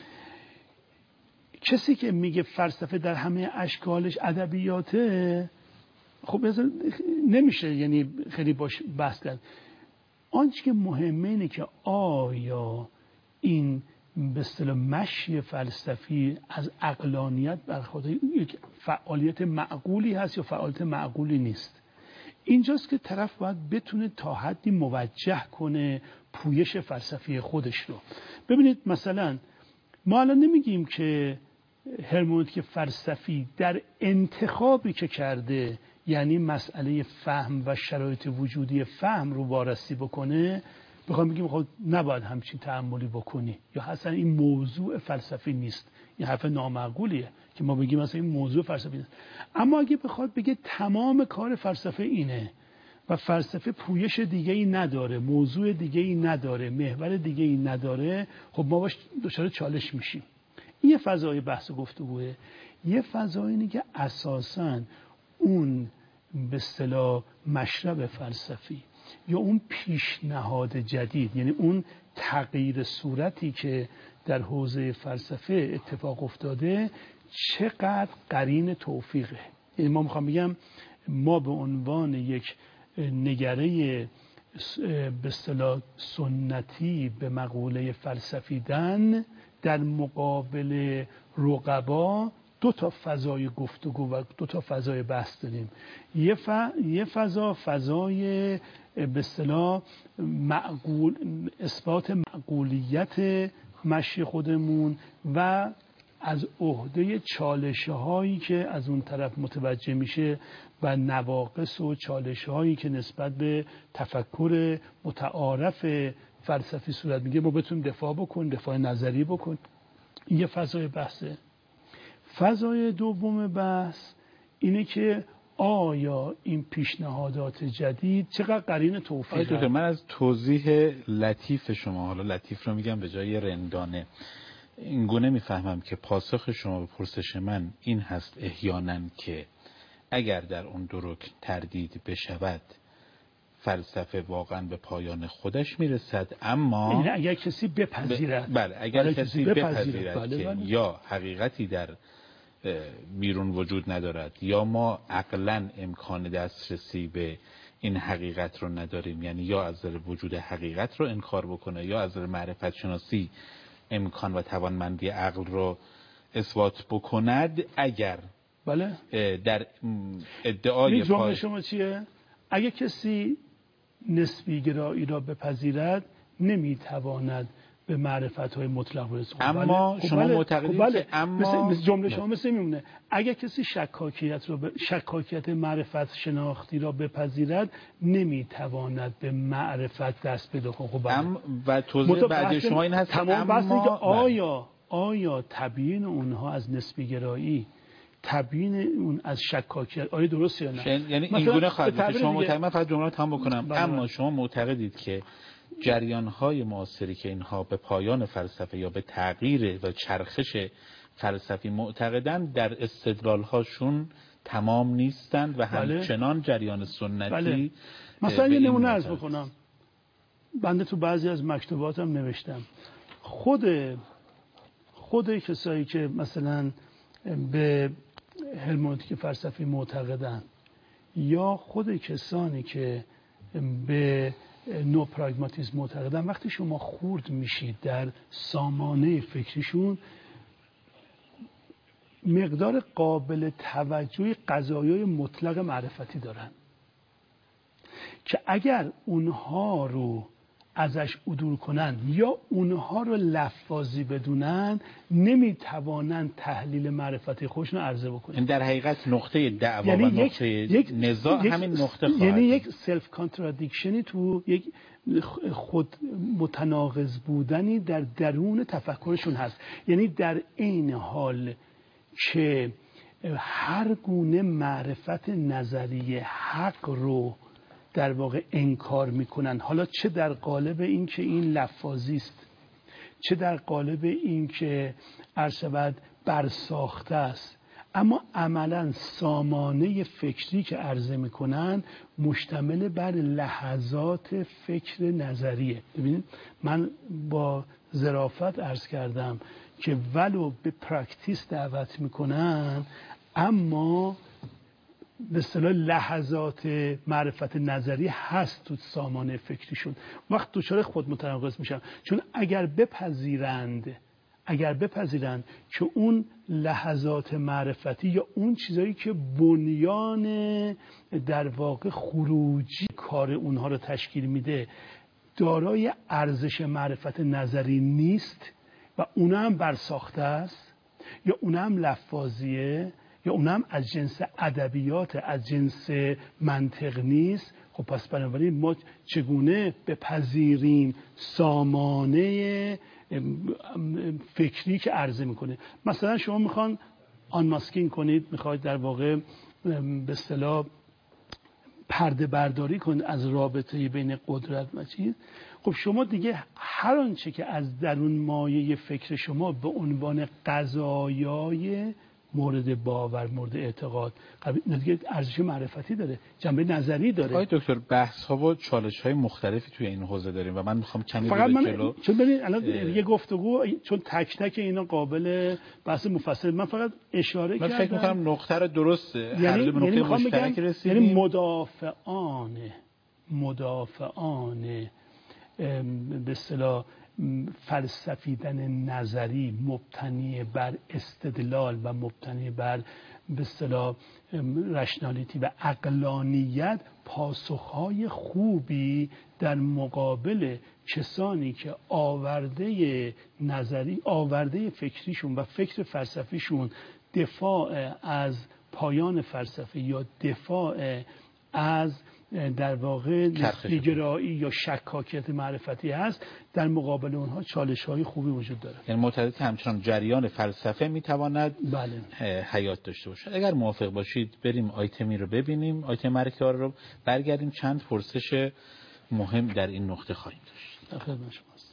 B: کسی که میگه فلسفه در همه اشکالش ادبیاته، خب نمیشه یعنی خیلی باش بحث کرد. آنچه که مهمه اینه که آیا این به اصطلاح مشی فلسفی از عقلانیت برخوردار یک فعالیت معقولی هست یا فعالیت معقولی نیست. اینجاست که طرف باید بتونه تا حدی موجه کنه پویش فلسفی خودش رو. ببینید مثلا ما الان نمیگیم که هرمونوتیک فلسفی در انتخابی که کرده، یعنی مسئله فهم و شرایط وجودی فهم رو وارسی بکنه، بخوام بگیم خب نباید همچین تأملی بکنی یا اصلا این موضوع فلسفی نیست. این حرف نامعقولیه که ما بگیم مثلا این موضوع فلسفی نیست. اما اگه بخواد بگه تمام کار فلسفه اینه و فلسفه پویش دیگه ای نداره، موضوع دیگه ای نداره، محور دیگه ای نداره، خب ما باش دچار چالش میشیم. این یه فضای بحث و گفتگوه. یه فضای اینه که اساساً اون به اصطلاح مشرب فلسفی یا اون پیشنهاد جدید، یعنی اون تغییر صورتی که در حوزه فلسفه اتفاق افتاده چقدر قرین توفیقه. یعنی ما میخوام بگم ما به عنوان یک نگره به اصطلاح سنتی به مقوله فلسفیدن در مقابل رقبا دو تا فضای گفتگو و دو تا فضای بحث داریم. یه فضای به اصطلاح معقول، اثبات معقولیت مشی خودمون و از عهده چالش هایی که از اون طرف متوجه میشه و نواقص و چالش هایی که نسبت به تفکر متعارف فلسفی صورت میگه ما بتونیم دفاع نظری بکن. این یه فضای بحثه. فضای دوم بحث اینه که آیا این پیشنهادات جدید چقدر قرین توفیق هست؟
A: من از توضیح لطیف شما، حالا لطیف رو میگم به جای رندانه، این گونه میفهمم که پاسخ شما به پرسش من این هست احیانا که اگر در اون دو رکن تردید بشود فلسفه واقعا به پایان خودش میرسد، اما
B: اگر کسی بپذیرد
A: بله اگر کسی بپذیرد
B: بله.
A: که یا حقیقتی در بیرون وجود ندارد یا ما عقلا امکان دسترسی به این حقیقت رو نداریم، یعنی یا از نظر وجود حقیقت رو انکار بکنه یا از نظر معرفت شناسی امکان و توانمندی عقل رو اثبات بکند، اگر
B: بله
A: در ادعای
B: جمله شما چیه؟ اگه کسی نسبی گرایی را بپذیرد نمیتواند به معرفت‌های مطلق برسه.
A: اما شما معتقدید که اما
B: مثل جمله شما مثل میمونه اگه کسی شکاکیت معرفت شناختی را بپذیرد نمیتواند به معرفت دست پیدا کنه.
A: و توضیح بعد شما این هست
B: تمام بحث اینه که آیا تبیین اونها از نسبی گرایی، تبیین اون از شکاکیت آیا درسته یا نه؟
A: یعنی این گونه خواهد بود. شما معتقدید، من فقط جمله رو تمام بکنم، اما شما معتقدید که جریان‌های معاصری که اینها به پایان فلسفه یا به تغییر و چرخش فلسفی معتقدند در استدلال‌هاشون تمام نیستند و همچنان جریان سنتی
B: مثلا یه نمونه عرض بکنم. بنده تو بعضی از مکتوباتم نوشتم خود کسایی که مثلا به هرمنوتیک فلسفی معتقدند یا خود کسانی که به نو پراگماتیسم معتقدن، وقتی شما خورد میشید در سامانه فکریشون مقدار قابل توجهی قضایای مطلق معرفتی دارن که اگر اونها رو ازش عدول کنن یا اونها رو لفاظی بدونن نمیتوانن تحلیل معرفتی خودشون عرضه بکنن.
A: در حقیقت نقطه دعوا و نقطه نزاع همین نقطه خواهد،
B: یعنی یک سلف کانترادیکشنی تو یک خود متناقض بودنی در درون تفکرشون هست. یعنی در این حال که هر گونه معرفت نظریه حق رو در واقع انکار میکنن، حالا چه در قالب این که این لفاظی است، چه در قالب این که عرض برساخته است، اما عملا سامانه فکری که عرضه میکنن مشتمل بر لحظات فکر نظریه. ببینید من با ظرافت عرض کردم که ولو به پرکتیس دعوت میکنن اما به اصطلاح لحظات معرفت نظری هست تو سامانه فکریشون. وقت دچار خود متناقض میشن، چون اگر بپذیرند که اون لحظات معرفتی یا اون چیزایی که بنیان در واقع خروجی کار اونها رو تشکیل میده دارای ارزش معرفت نظری نیست و اونها هم برساخته است یا اونها هم لفاظیه یا اونها هم از جنس ادبیات، از جنس منطق نیست، خب پس بنابراین ما چگونه بپذیریم سامانه فکری که عرضه میکنه؟ مثلا شما میخوان آنماسکینگ کنید، میخواید در واقع به اصطلاح پرده برداری کنید از رابطه بین قدرت و چیز. خب شما دیگه هر آنچه که از درون مایه فکر شما به عنوان قضایای مورد باور، مورد اعتقاد، دیگه ارزش معرفتی داره، جنبه نظری داره.
A: آقای دکتر بحث ها و چالش های مختلفی توی این حوزه داریم و من میخوام کمی
B: فقط
A: رو به جلو،
B: چون ببین الان یه گفتگو، چون تک تک اینا قابل بحث مفصل، من فقط اشاره کردم.
A: من فکر میکنم نقطه رو درسته،
B: یعنی
A: به نقطه مشترک رسیدیم.
B: یعنی مدافعان به اصطلاح فلسفیدن نظری مبتنی بر استدلال و مبتنی بر به اصطلاح رشنالیتی و عقلانیت پاسخهای خوبی در مقابل کسانی که آورده نظری، آورده فکریشون و فکر فلسفیشون دفاع از پایان فلسفه یا دفاع از در واقع نسبی‌گرایی یا شکاکیت معرفتی هست، در مقابل اونها چالش‌های خوبی وجود داره.
A: یعنی معتقد که همچنان جریان فلسفه میتواند
B: بله
A: حیات داشته باشد. اگر موافق باشید بریم آیتمی رو ببینیم، آیتم معرکه رو برگردیم، چند پرسش مهم در این نقطه خواهیم داشت.
B: در خدمت شماست.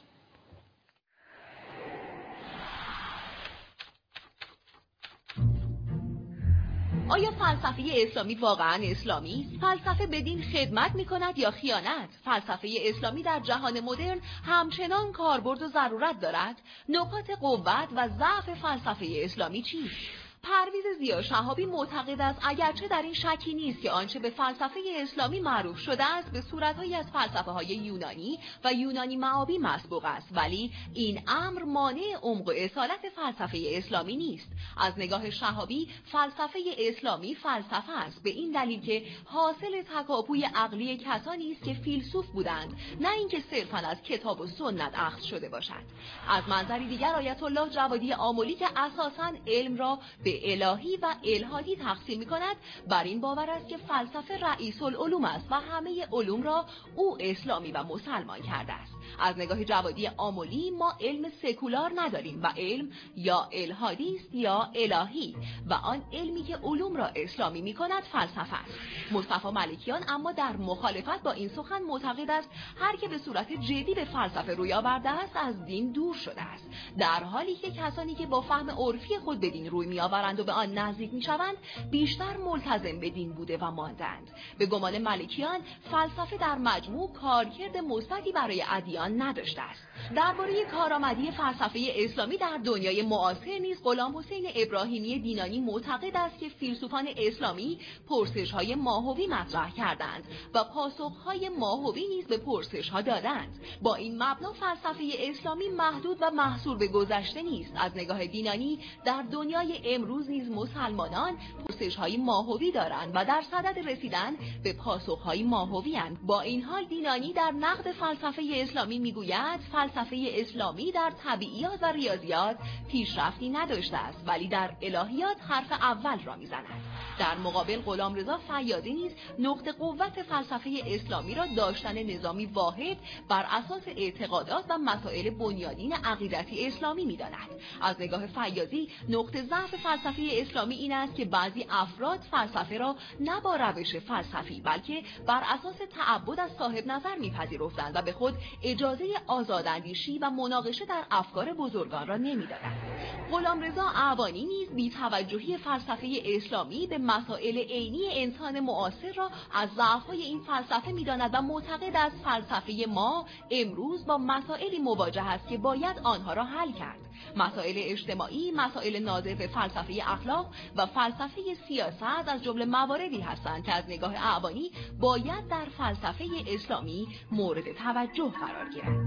C: آیا فلسفه اسلامی واقعاً اسلامی است؟ فلسفه به دین خدمت می‌کند یا خیانت؟ فلسفه اسلامی در جهان مدرن همچنان کاربرد و ضرورت دارد؟ نکات قوت و ضعف فلسفه اسلامی چیست؟ پرویز ضیا شهابی معتقد است اگرچه در این شکی نیست که آنچه به فلسفه اسلامی معروف شده است به صورت‌هایی از فلسفه‌های یونانی و یونانی معابی مسبوق است، ولی این امر مانع عمق و اصالت فلسفه اسلامی نیست. از نگاه شهابی فلسفه اسلامی فلسفه است به این دلیل که حاصل تکاپوی عقلی کسانی است که فیلسوف بودند، نه اینکه صرفاً از کتاب و سنت اخذ شده باشد. از منظری دیگر آیت الله جوادی آملی که اساساً علم را به الهی و الحادی تقسیم می‌کند، بر این باور است که فلسفه رئیس العلوم است و همه علوم را او اسلامی و مسلمان کرده است. از نگاه جوادی آملی ما علم سکولار نداریم و علم یا الحادی است یا الهی و آن علمی که علوم را اسلامی می‌کند فلسفه است. مصطفی ملکیان اما در مخالفت با این سخن معتقد است هر که به صورت جدی به فلسفه روی آورده است از دین دور شده است، در حالی که کسانی که با فهم عرفی خود به دین روی می‌آورند و به آن نزدیک می‌شوند بیشتر ملتزم به دین بوده و ماندند. به گمان ملکیان فلسفه در مجموع کارکرد مثبتی برای ادیان نداشته است. درباره کارآمدی فلسفه اسلامی در دنیای معاصر نیز غلام حسین ابراهیمی دینانی معتقد است که فیلسوفان اسلامی پرسش‌های ماهوی مطرح کردند و پاسخ‌های ماهوی نیز به پرسش‌ها دادند. با این مبنا فلسفه اسلامی محدود و محصور به گذشته نیست. از نگاه دینانی در دنیای امروز نیز مسلمانان پرسش‌های ماهوی دارند و در صدد رسیدن به پاسخ‌های ماهوی اند. با این حال دینانی در نقد فلسفه اسلامی میگوید فلسفه اسلامی در طبیعیات و ریاضیات پیشرفتی نداشته است ولی در الهیات حرف اول را میزند. در مقابل غلامرضا فیاضی نیز نقطه قوت فلسفه اسلامی را داشتن نظامی واحد بر اساس اعتقادات و مسائل بنیادین عقیدتی اسلامی می‌داند. از نگاه فیاضی نقطه ضعف فلسفه اسلامی این است که بعضی افراد فلسفه را نه با روش فلسفی بلکه بر اساس تعبد از صاحب نظر می‌پذیرفتند و به خود اجازه آزاداندیشی و مناقشه در افکار بزرگان را نمی‌دادند. غلامرضا اعوانی نیز بی‌توجهی فلسفه اسلامی به مسائل عینی انسان معاصر را از ضعف‌های این فلسفه می‌داند و معتقد است فلسفه ما امروز با مسائلی مواجه است که باید آنها را حل کرد. مسائل اجتماعی، مسائل ناظر به فلسفه اخلاق و فلسفه سیاست از جمله مواردی هستند که از نگاه اعوانی باید در فلسفه اسلامی مورد توجه قرار گیرند.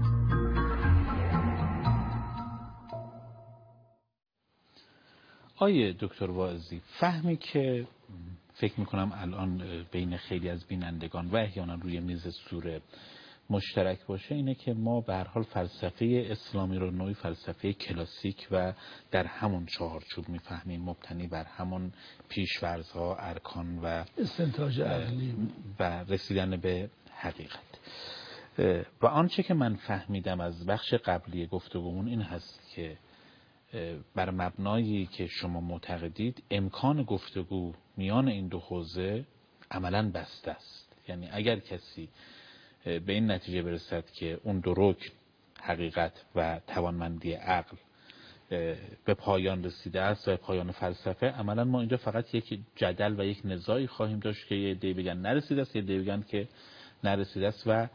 A: آیه دکتر واعظی، فهمی که فکر میکنم الان بین خیلی از بینندگان و احیانا روی میز سوره مشترک باشه اینه که ما به هر حال فلسفه اسلامی رو نوعی فلسفه کلاسیک و در همون چهارچوب میفهمیم، مبتنی بر همون پیش‌فرض‌ها، ارکان و
B: استنتاج عقلی
A: و رسیدن به حقیقت. و آنچه که من فهمیدم از بخش قبلی گفتگومون این هست که بر مبنایی که شما معتقدید امکان گفتگو میان این دو حوزه عملاً بسته است. یعنی اگر کسی به این نتیجه برسد که اون دو رکن حقیقت و توانمندی عقل به پایان رسیده است و به پایان فلسفه، عملا ما اینجا فقط یک جدل و یک نزاعی خواهیم داشت که یه عده‌ای بگن نرسیده است، یه عده‌ای بگن که نرسیده است و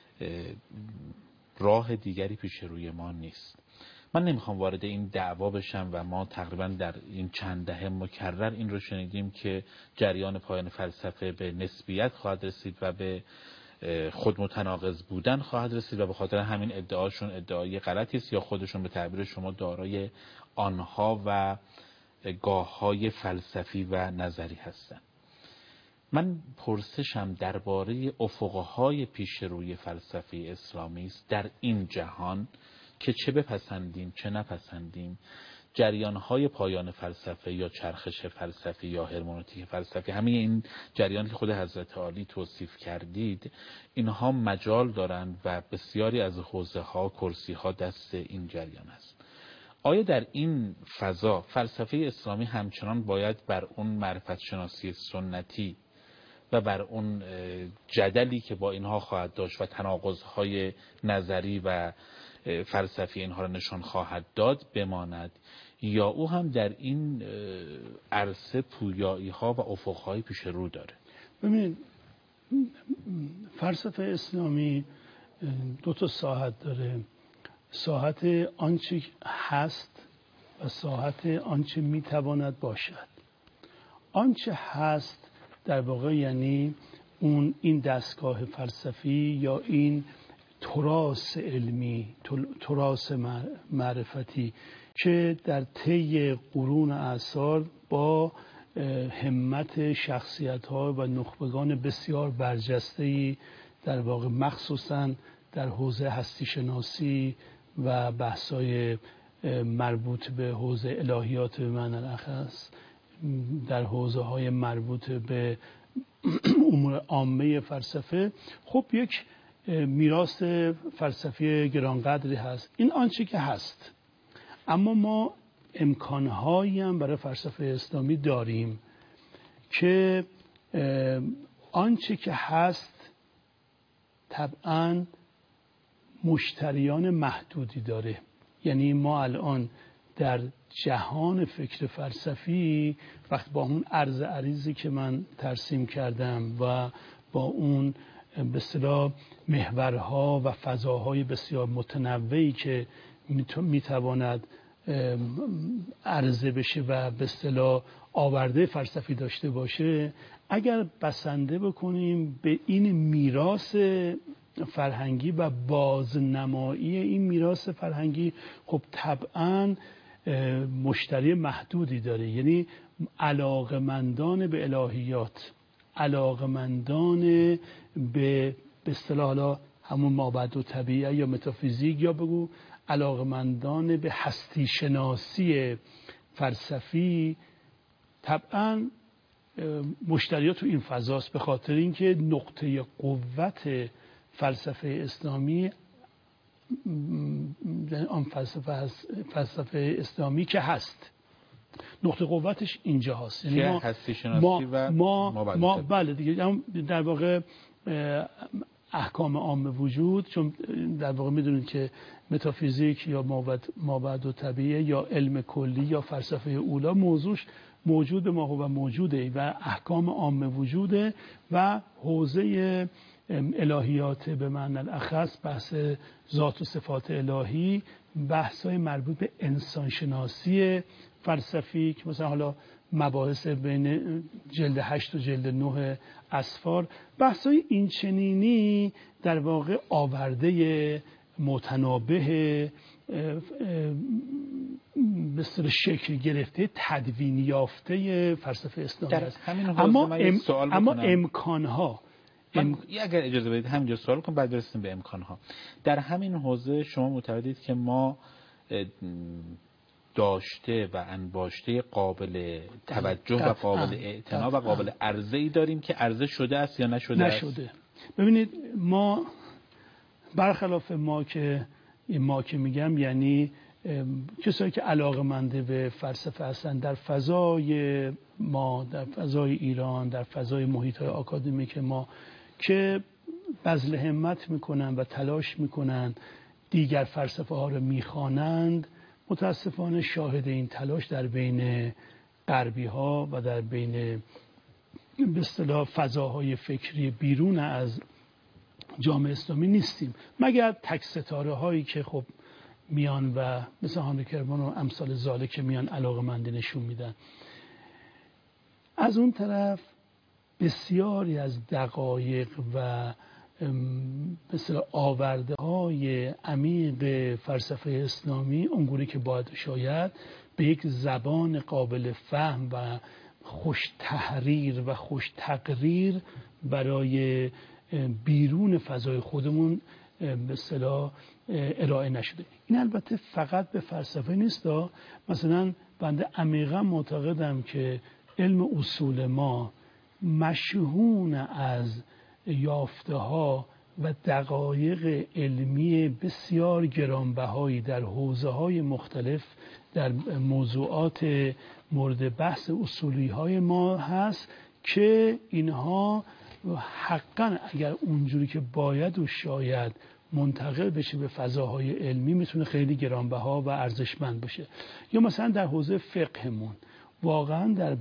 A: راه دیگری پیش روی ما نیست. من نمیخوام وارد این دعوا بشم و ما تقریبا در این چند دهه مکرر این رو شنیدیم که جریان پایان فلسفه به نسبیت خواهد رسید و به خود متناقض بودن خواهد رسید و به خاطر همین ادعاشون ادعای غلطی است یا خودشون به تعبیر شما دارای آنها و گاه‌های فلسفی و نظری هستند. من پرسشم درباره افقهای پیش روی فلسفه اسلامی است در این جهان که چه بپسندیم چه نپسندیم، جریان‌های پایان فلسفه یا چرخش فلسفی یا هرمنوتیک فلسفی، همه این جریان که خود حضرت عالی توصیف کردید، اینها مجال دارند و بسیاری از حوزه‌ها، کرسی‌ها دست این جریان است. آیا در این فضا فلسفه اسلامی همچنان باید بر اون معرفت شناسی سنتی و بر اون جدلی که با اینها خواهد داشت و تناقض‌های نظری و فلسفی اینها را نشان خواهد داد بماند، یا او هم در این عرصه پویایی‌ها و افق‌های پیش رو داره؟
B: ببینید، فلسفه اسلامی دو تا ساحت داره: ساحت آنچه هست و ساحت آنچه میتواند باشد. آنچه هست در واقع یعنی این دستگاه فلسفی یا این تراث علمی، تراث معرفتی که در طی قرون اعصار با همت شخصیت‌ها و نخبگان بسیار برجسته‌ای در واقع مخصوصاً در حوزه هستی شناسی و بحث‌های مربوط به حوزه الهیات به معنی الاخص، در حوزه‌های مربوط به امور عامه فلسفه، خب یک میراث فلسفی گرانقدری هست. این آنچه که هست، اما ما امکانهایی هم برای فلسفه اسلامی داریم که آنچه که هست طبعاً مشتریان محدودی داره. یعنی ما الان در جهان فکر فلسفی وقت با اون عرض عریضی که من ترسیم کردم و با اون به اصطلاح محورها و فضاهای بسیار متنوعی که میتواند عرضه بشه و به اصطلاح آورده فلسفی داشته باشه، اگر بسنده بکنیم به این میراث فرهنگی و بازنمایی این میراث فرهنگی، خب طبعاً مشتری محدودی داره. یعنی علاقمندان به الهیات، علاقمندان به اصطلاح حالا همون مابعد و طبیعه یا متافیزیک، یا بگو علاقمندان به هستی شناسی فلسفی، طبعاً مشتریات تو این فضاست. به خاطر اینکه نقطه قوت فلسفه اسلامی آن فلسفه اسلامی که هست، نقطه قوتش اینجا هست.
A: یعنی ما هستی شناسی و
B: ما بله دیگه، در واقع احکام عام وجود، چون در واقع میدونید که متافیزیک یا مابعد و طبیعه یا علم کلی یا فلسفه اولا موضوعش موجود ما و موجوده و احکام عام وجوده و حوزه الهیات به معنی الاخص، بحث ذات و صفات الهی، بحث‌های مربوط به انسانشناسی فلسفی که مثلا حالا مباحث بین جلد 8 و جلد 9 اسفار، بحث‌های این چنینی در واقع آورده متنابه به صورت شکل گرفته تدوین یافته فلسفه اسلامی است. اما امکان‌ها
A: اگر اجازه بدید همینجا سوال کنم بعد برسیم به امکان‌ها. در همین حوزه شما معتقدید که ما داشته و انباشته قابل توجه و قابل اعتنا و قابل عرضه‌ای داریم که عرضه شده است یا نشده است؟
B: ببینید، ما برخلاف ما که میگم، یعنی کسایی که علاقه‌مند به فلسفه هستن در فضای ما، در فضای ایران، در فضای محیط‌های آکادمیک ما، که بذل همت میکنن و تلاش میکنن دیگر فلسفه ها رو میخوانند، متاسفانه شاهد این تلاش در بین غربی ها و در بین به اصطلاح فضاهای فکری بیرون از جامعه اسلامی نیستیم، مگر تک ستاره هایی که خب میان و مثل هانری کرمان و امثال زاله که میان علاقه‌مندی نشون میدن. از اون طرف بسیاری از دقایق و مثل آورده های عمیق فلسفه اسلامی اونگونه که باید شاید به یک زبان قابل فهم و خوش تحریر و خوش تقریر برای بیرون فضای خودمون به اصطلاح ارائه نشده. این البته فقط به فلسفه نیست. مثلا بنده عمیقا معتقدم که علم اصول ما مشحون از یافته ها و دقایق علمی بسیار گرانبهایی در حوزه های مختلف در موضوعات مورد بحث اصولی های ما هست که اینها حقا اگر اونجوری که باید و شاید منتقل بشه به فضاهای علمی میتونه خیلی گرانبها و ارزشمند باشه. یا مثلا در حوزه فقهمون واقعا در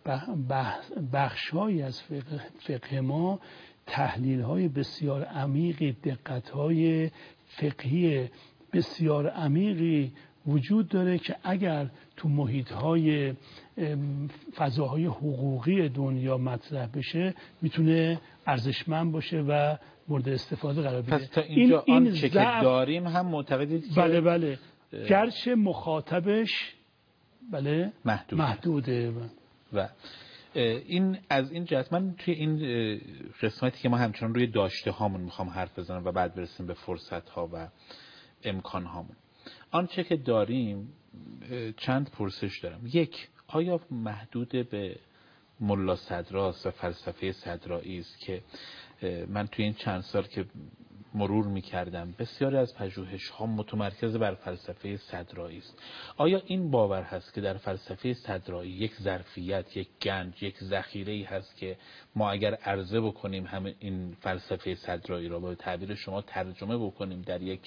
B: بخش‌هایی از فقه ما تحلیل‌های بسیار عمیقی، دقت‌های فقهی بسیار عمیقی وجود داره که اگر تو محیط‌های فضاهای حقوقی دنیا مطرح بشه میتونه ارزشمند باشه و مورد استفاده قرار بگیره.
A: پس تا اینجا آنچه که داریم هم معتقدید که
B: بله گرچه مخاطبش بله محدوده
A: و این از این جهت من توی این قسمتی که ما همچنان روی داشته هامون میخوام حرف بزنم و بعد برسیم به فرصت ها و امکان هامون. آنچه که داریم چند پرسش دارم. یک، آیا محدود به ملا صدراست و فلسفه صدرایی است که من توی این چند سال که مرور می‌کردم بسیاری از پژوهش‌ها متمرکز بر فلسفه صدرایی است. آیا این باور هست که در فلسفه صدرایی یک ظرفیت، یک گنج، یک ذخیره‌ای هست که ما اگر عرضه بکنیم همه این فلسفه صدرایی را به تعبیر شما ترجمه بکنیم در یک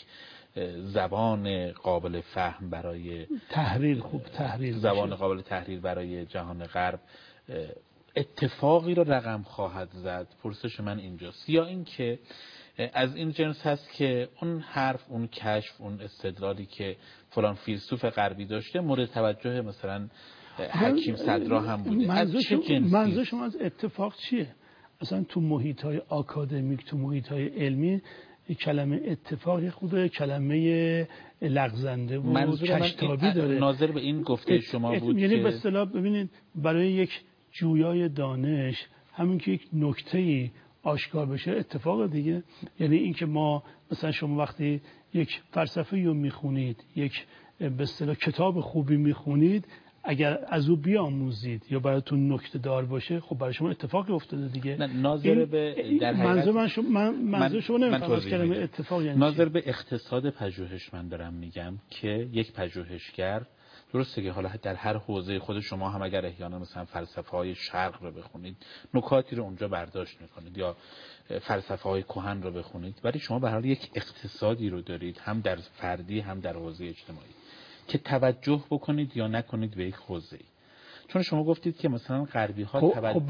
A: زبان قابل فهم برای
B: تحریر
A: زبان قابل تحریر برای جهان غرب اتفاقی را رقم خواهد زد؟ پرسش من اینجاست. یا اینکه از این جنس هست که اون حرف، اون کشف، اون استدلالی که فلان فیلسوف غربی داشته مورد توجه مثلا حکیم صدرا هم بوده؟ از چه جنسی؟
B: منظور شما از اتفاق چیه؟ اصلا تو محیط‌های آکادمیک، تو محیط‌های علمی کلمه اتفاقی خوده، کلمه لغزنده و کشتابی داره.
A: ناظر به این گفته شما بود
B: یعنی
A: که
B: به اصطلاح ببینید برای یک جویای دانش همین که یک نکته‌ای آشکار بشه اتفاق دیگه. یعنی این که ما مثلا شما وقتی یک فلسفه رو میخونید، یک به اصطلاح کتاب خوبی میخونید، اگر از او بیاموزید یا براتون نکته دار باشه، خب برای شما اتفاقی افتاده دیگه.
A: نه، ناظر به در
B: منظور شما نمیفهم از کلمه اتفاق یعنی
A: ناظر به اقتصاد پژوهش من دارم میگم که یک پژوهشگر درسته که حالا در هر حوزه خود شما هم اگر احیانا مثلا فلسفه های شرق رو بخونید نکاتی رو اونجا برداشت میکنید یا فلسفه های کهن رو بخونید، ولی شما به هر حال یک اقتصادی رو دارید هم در فردی هم در حوزه اجتماعی که توجه بکنید یا نکنید به یک حوزه‌ای. چون شما گفتید که مثلا غربی ها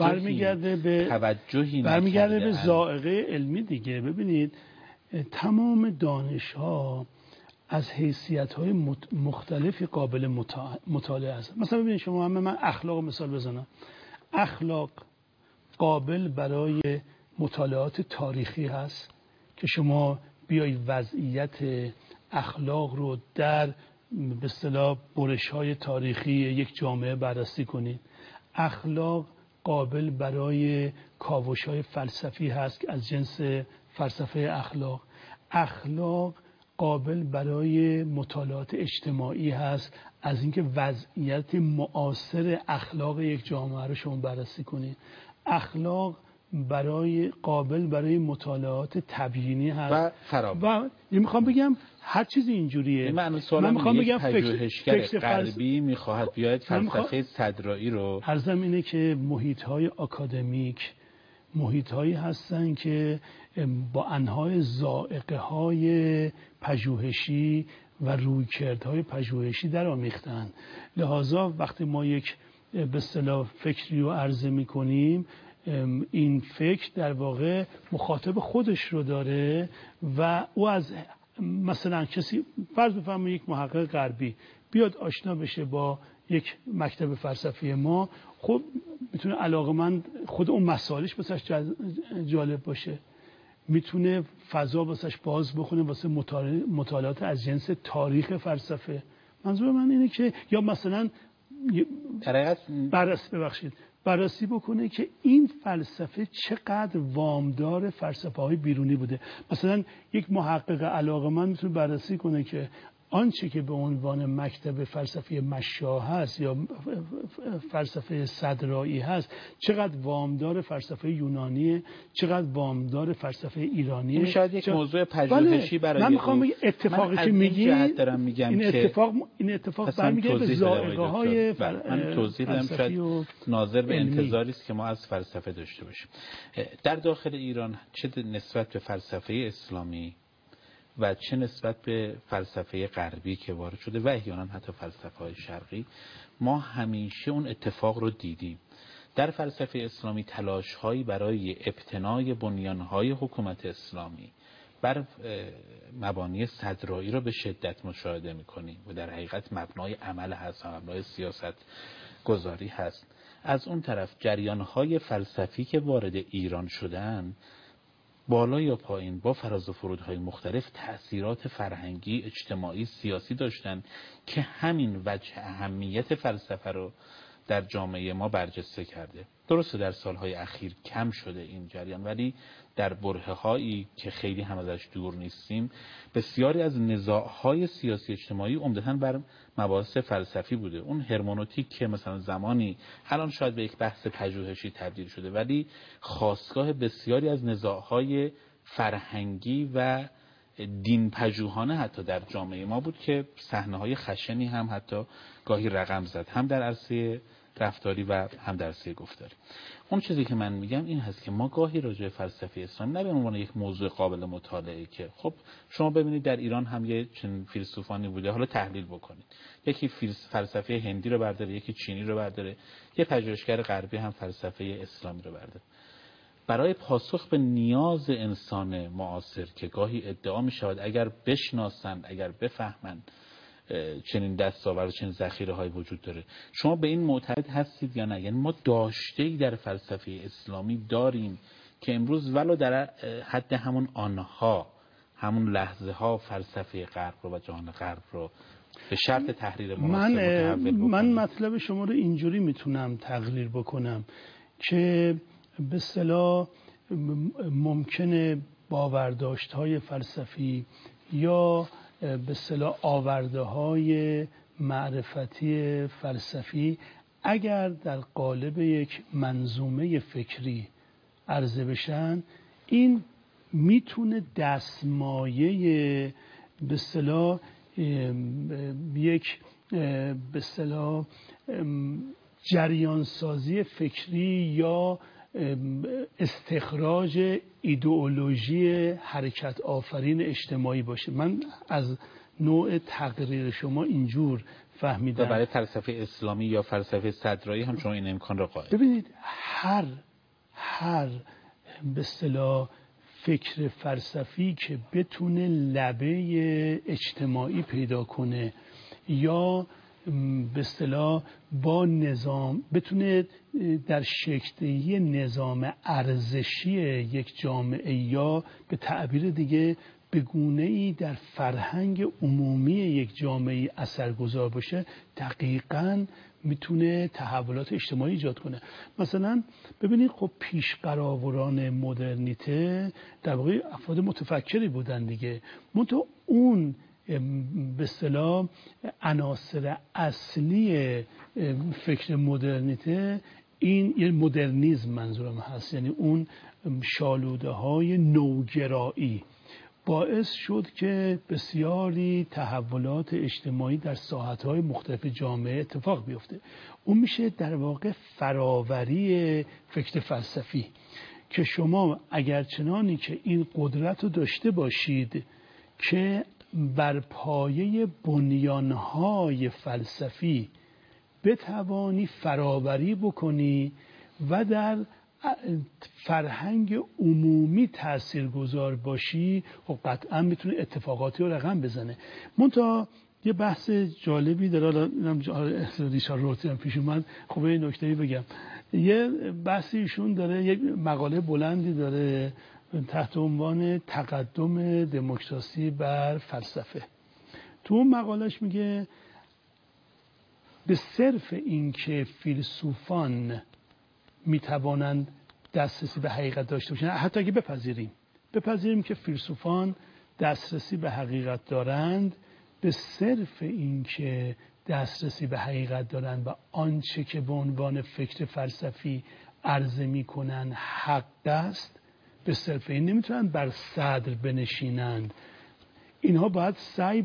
A: توجهی
B: برمیگرده به ذائقه علمی دیگه. ببینید تمام دانش ها از حیثیت‌های مختلفی قابل مطالعه است. مثلا ببینید شما من اخلاق مثال بزنم. اخلاق قابل برای مطالعات تاریخی هست که شما بیایید وضعیت اخلاق رو در به اصطلاح برش‌های تاریخی یک جامعه بررسی کنید. اخلاق قابل برای کاوش‌های فلسفی هست که از جنس فلسفه اخلاق. اخلاق قابل برای مطالعات اجتماعی هست، از اینکه وضعیت معاصر اخلاق یک جامعه رو شما بررسی کنید. اخلاق قابل برای مطالعات تبیینی هست و میخوام بگم هر چیزی اینجوریه.
A: من میخوام بگم پژوهشگر غربی میخواهد بیاید فلسفه صدرایی رو
B: عرضم اینه که محیط‌های آکادمیک محیط‌هایی هستن که با انواع ذائقه‌های پژوهشی و رویکردهای پژوهشی در آمیختن. لذا وقتی ما یک به اصطلاح فکری رو عرضه می‌کنیم، این فکر در واقع مخاطب خودش رو داره و او از مثلا کسی فرض بفرمایید یک محقق غربی بیاد آشنا بشه با یک مکتب فلسفی ما، خب میتونه علاقه‌مند خود اون مسائلش واسش جالب باشه، میتونه فضا واسش باز بکنه واسه مطالعات از جنس تاریخ فلسفه. منظور من اینه که یا مثلا بررسی بکنه که این فلسفه چقدر وامدار فلسفه های بیرونی بوده. مثلا یک محقق علاقه‌مند میتونه بررسی کنه که آنچه که به عنوان مکتب فلسفی مشا هست یا فلسفه صدرایی هست چقدر وامدار فلسفه یونانیه، چقدر وامدار فلسفه ایرانیه.
A: این شاید یک موضوع پژوهشی برای
B: من میخوام بگم اتفاقی که میگی این اتفاق برمیگرده به ذائقه های
A: من توضیح بدم، شاید ناظر به انتظاری است که ما از فلسفه داشته باشیم. در داخل ایران چه نسبت به فلسفه اسلامی و چه نسبت به فلسفه غربی که وارد شده و احیانا حتی فلسفه های شرقی، ما همیشه اون اتفاق رو دیدیم. در فلسفه اسلامی تلاش هایی برای ابتنای بنیان های حکومت اسلامی بر مبانی صدرایی رو به شدت مشاهده میکنیم و در حقیقت مبنای عمل هست، مبنای سیاست گذاری هست. از اون طرف جریان های فلسفی که وارد ایران شدن بالا یا پایین با فراز و فرودهای مختلف تأثیرات فرهنگی، اجتماعی، سیاسی داشتن که همین وجه اهمیت فلسفه رو در جامعه ما برجسته کرده. درسته در سالهای اخیر کم شده این جریان، ولی در برهه‌هایی که خیلی هم ازش دور نیستیم بسیاری از نزاع‌های سیاسی اجتماعی عمدتاً بر مباحث فلسفی بوده. اون هرمنوتیک که مثلا زمانی الان شاید به یک بحث پژوهشی تبدیل شده، ولی خاستگاه بسیاری از نزاع‌های فرهنگی و دین پژوهانه حتی در جامعه ما بود که صحنه‌های خشنی هم حتی گاهی رقم زد، هم در عرصه رفتاری و هم در عرصه گفتاری. اون چیزی که من میگم این هست که ما گاهی راجع به فلسفه اسلام نه به عنوان یک موضوع قابل مطالعه که خب شما ببینید در ایران هم یه چنین فیلسوفانی بوده، حالا تحلیل بکنید، یکی فلسفه هندی رو برداره، یکی چینی رو برداره، یه پژوهشگر غربی هم فلسفه اسلامی رو برداره. برای پاسخ به نیاز انسان معاصر که گاهی ادعا می شود اگر بشناسند، اگر بفهمند چنین دستاورد، چنین ذخیره های وجود داره، شما به این معتقد هستید یا نه؟ یعنی ما داشته‌ای در فلسفه اسلامی داریم که امروز ولو در حد همون آنها، همون لحظه ها فلسفه غرب رو و جهان غرب رو به شرط تحریر مناسب متحول بکنیم.
B: من مطلب شما رو اینجوری میتونم تقریر بکنم که به اصطلاح ممکنه باورداشت‌های فلسفی یا به اصطلاح آورده‌های معرفتی فلسفی اگر در قالب یک منظومه فکری عرضه بشن، این میتونه دستمایه به اصطلاح یک به اصطلاح جریانسازی فکری یا استخراج ایدئولوژی حرکت آفرین اجتماعی باشه. من از نوع تقریر شما اینجور فهمیدم.
A: و برای فلسفه اسلامی یا فلسفه صدرایی هم شما این امکان را قائل؟
B: ببینید هر به اصطلاح فکر فلسفی که بتونه لبه اجتماعی پیدا کنه یا به اصطلاح با نظام بتونه در شکلی نظام ارزشی یک جامعه یا به تعبیر دیگه به گونه‌ای در فرهنگ عمومی یک جامعه اثرگذار باشه، دقیقاً میتونه تحولات اجتماعی ایجاد کنه. مثلا ببینید خب پیشقراوران مدرنیته در واقع افراد متفکری بودن دیگه، منتها اون به اصطلاح عناصر اصلی فکر مدرنیته، این یه مدرنیسم منظورم هست، یعنی اون شالوده های نوگرایی باعث شد که بسیاری تحولات اجتماعی در ساحت‌های مختلف جامعه اتفاق بیفته. اون میشه در واقع فراوری فکر فلسفی که شما اگر چنانی که این قدرت رو داشته باشید که بر پایه بنیانهای فلسفی بتوانی فراوری بکنی و در فرهنگ عمومی تاثیرگذار باشی، خب قطعا میتونه اتفاقاتی رو رقم بزنه. منتها یه بحث جالبی داره، ریشارد رورتی هم پیش اومد، خب یه نکته‌ای بگم. یه بحثی ایشون داره، یک مقاله بلندی داره تحت عنوان تقدم دموکراسی بر فلسفه. تو اون مقالش میگه به صرف اینکه فیلسوفان میتوانند دسترسی به حقیقت داشته باشند، حتی اگه بپذیریم که فیلسوفان دسترسی به حقیقت دارند، به صرف اینکه دسترسی به حقیقت دارند و آنچه که به عنوان فکر فلسفی عرضه میکنن حق است، به صرف این نمیتونن بر صدر بنشینند. اینها باید سعی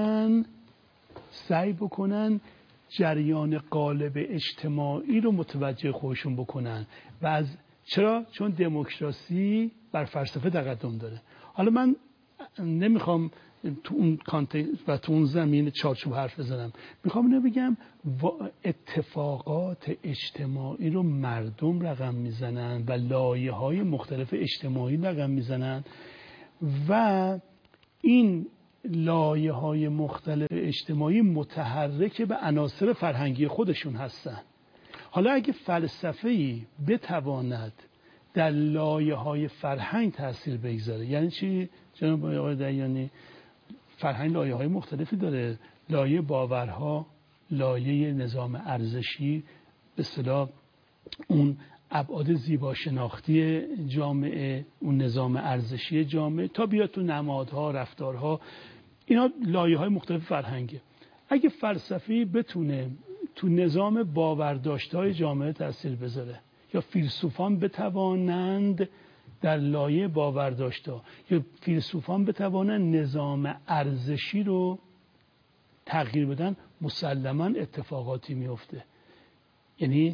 B: بکنن جریان قالب اجتماعی رو متوجه خودشون بکنن و چرا؟ چون دموکراسی بر فلسفه تقدم داره. حالا من نمیخوام تو اون کانتکست و تو اون زمین چارچوب حرف بزنم، میخوام اینو بگم اتفاقات اجتماعی رو مردم رقم میزنن و لایه‌های مختلف اجتماعی رقم میزنن و این لایه‌های مختلف اجتماعی متحرک به عناصر فرهنگی خودشون هستن. حالا اگه فلسفه‌ای بتواند در لایه‌های فرهنگ تأثیر بگذاره، یعنی چی جناب آقای دیانی؟ فرهنگ لایه‌های مختلفی داره، لایه باورها، لایه نظام ارزشی، به اصطلاح اون ابعاد زیباشناختی جامعه، اون نظام ارزشی جامعه، تا بیاد تو نمادها، رفتارها، اینا لایه‌های مختلف فرهنگه. اگه فلسفی بتونه تو نظام باورداشت‌های جامعه تأثیر بذاره، یا فیلسوفان بتوانند در لایه باورداشت‌ها، یا فیلسوفان بتوانند نظام ارزشی رو تغییر بدن، مسلماً اتفاقاتی میفته. یعنی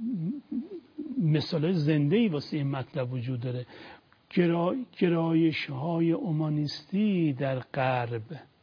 B: مثال زنده‌ای واسه این مطلب وجود داره. گرایش‌های اومانیستی در غرب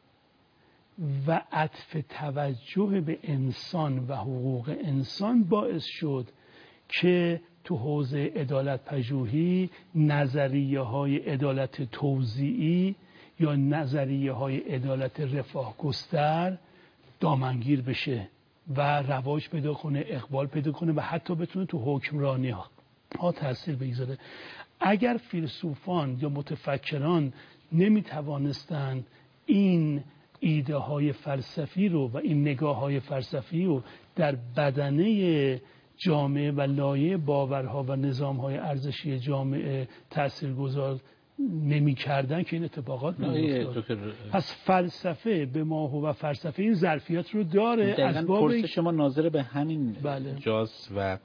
B: و عطف توجه به انسان و حقوق انسان باعث شد که تو حوزه عدالت پژوهی نظریه‌های عدالت توزیعی یا نظریه‌های عدالت رفاه گستر دامنگیر بشه و رواج پیدا کنه، اقبال پیدا کنه و حتی بتونه تو حکمرانی ها تأثیر بگذاره. اگر فیلسوفان یا متفکران نمیتوانستن این ایده های فلسفی رو و این نگاه های فلسفی رو در بدنه جامعه و لایه باورها و نظام های ارزشی جامعه تاثیرگذار نمی کردن که این اتفاقات نمی‌افتاد. پس فلسفه به ما و فلسفه این ظرفیت رو داره.
A: از باب پرسش ما ناظر به همین جاست و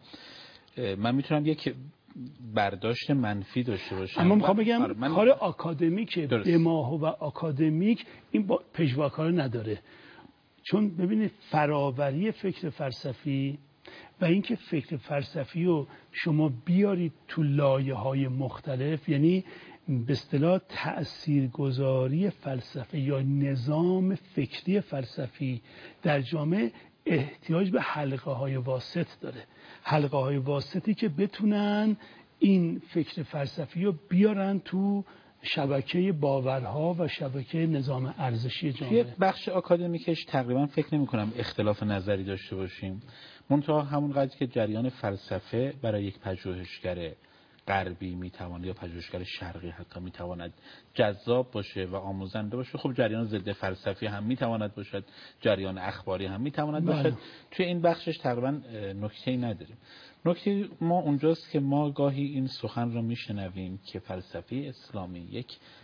A: من میتونم یک برداشت منفی داشته باشم،
B: اما میخوام بگم کار آکادمیک به ما و آکادمیک این با پژواکار نداره. چون ببینید فراوری فکر فلسفی و اینکه فکر فلسفی رو شما بیارید تو لایه‌های مختلف، یعنی به اصطلاح تأثیرگذاری فلسفه یا نظام فکری فلسفی در جامعه احتیاج به حلقه‌های واسط داره. حلقه‌های واسطی که بتونن این فکر فلسفی رو بیارن تو شبکه باورها و شبکه نظام ارزشی جامعه.
A: توی بخش آکادمیکش تقریبا فکر نمی‌کنم اختلاف نظری داشته باشیم. منتها همون قضیه که جریان فلسفه برای یک پژوهشگر غربی میتواند یا پژوهشگر شرقی حتی میتواند جذاب باشه و آموزنده باشه، خب جریان ضد فلسفی هم میتواند باشد، جریان اخباری هم میتواند باشد. توی این بخشش تقریبا نکته‌ای نداریم. نکته ما اونجاست که ما گاهی این سخن رو میشنویم که فلسفه اسلامی یک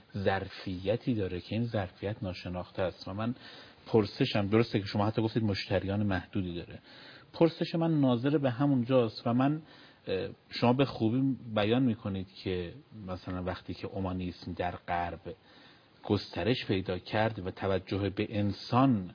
A: ظرفیتی داره که این ظرفیت ناشناخته است و من پرسشم، درسته که شما حتی گفتید مشتریان محدودی داره، پرسش من ناظر به همون جاست و من شما به خوبی بیان میکنید که مثلا وقتی که اومانیسم در غرب گسترش پیدا کرد و توجه به انسان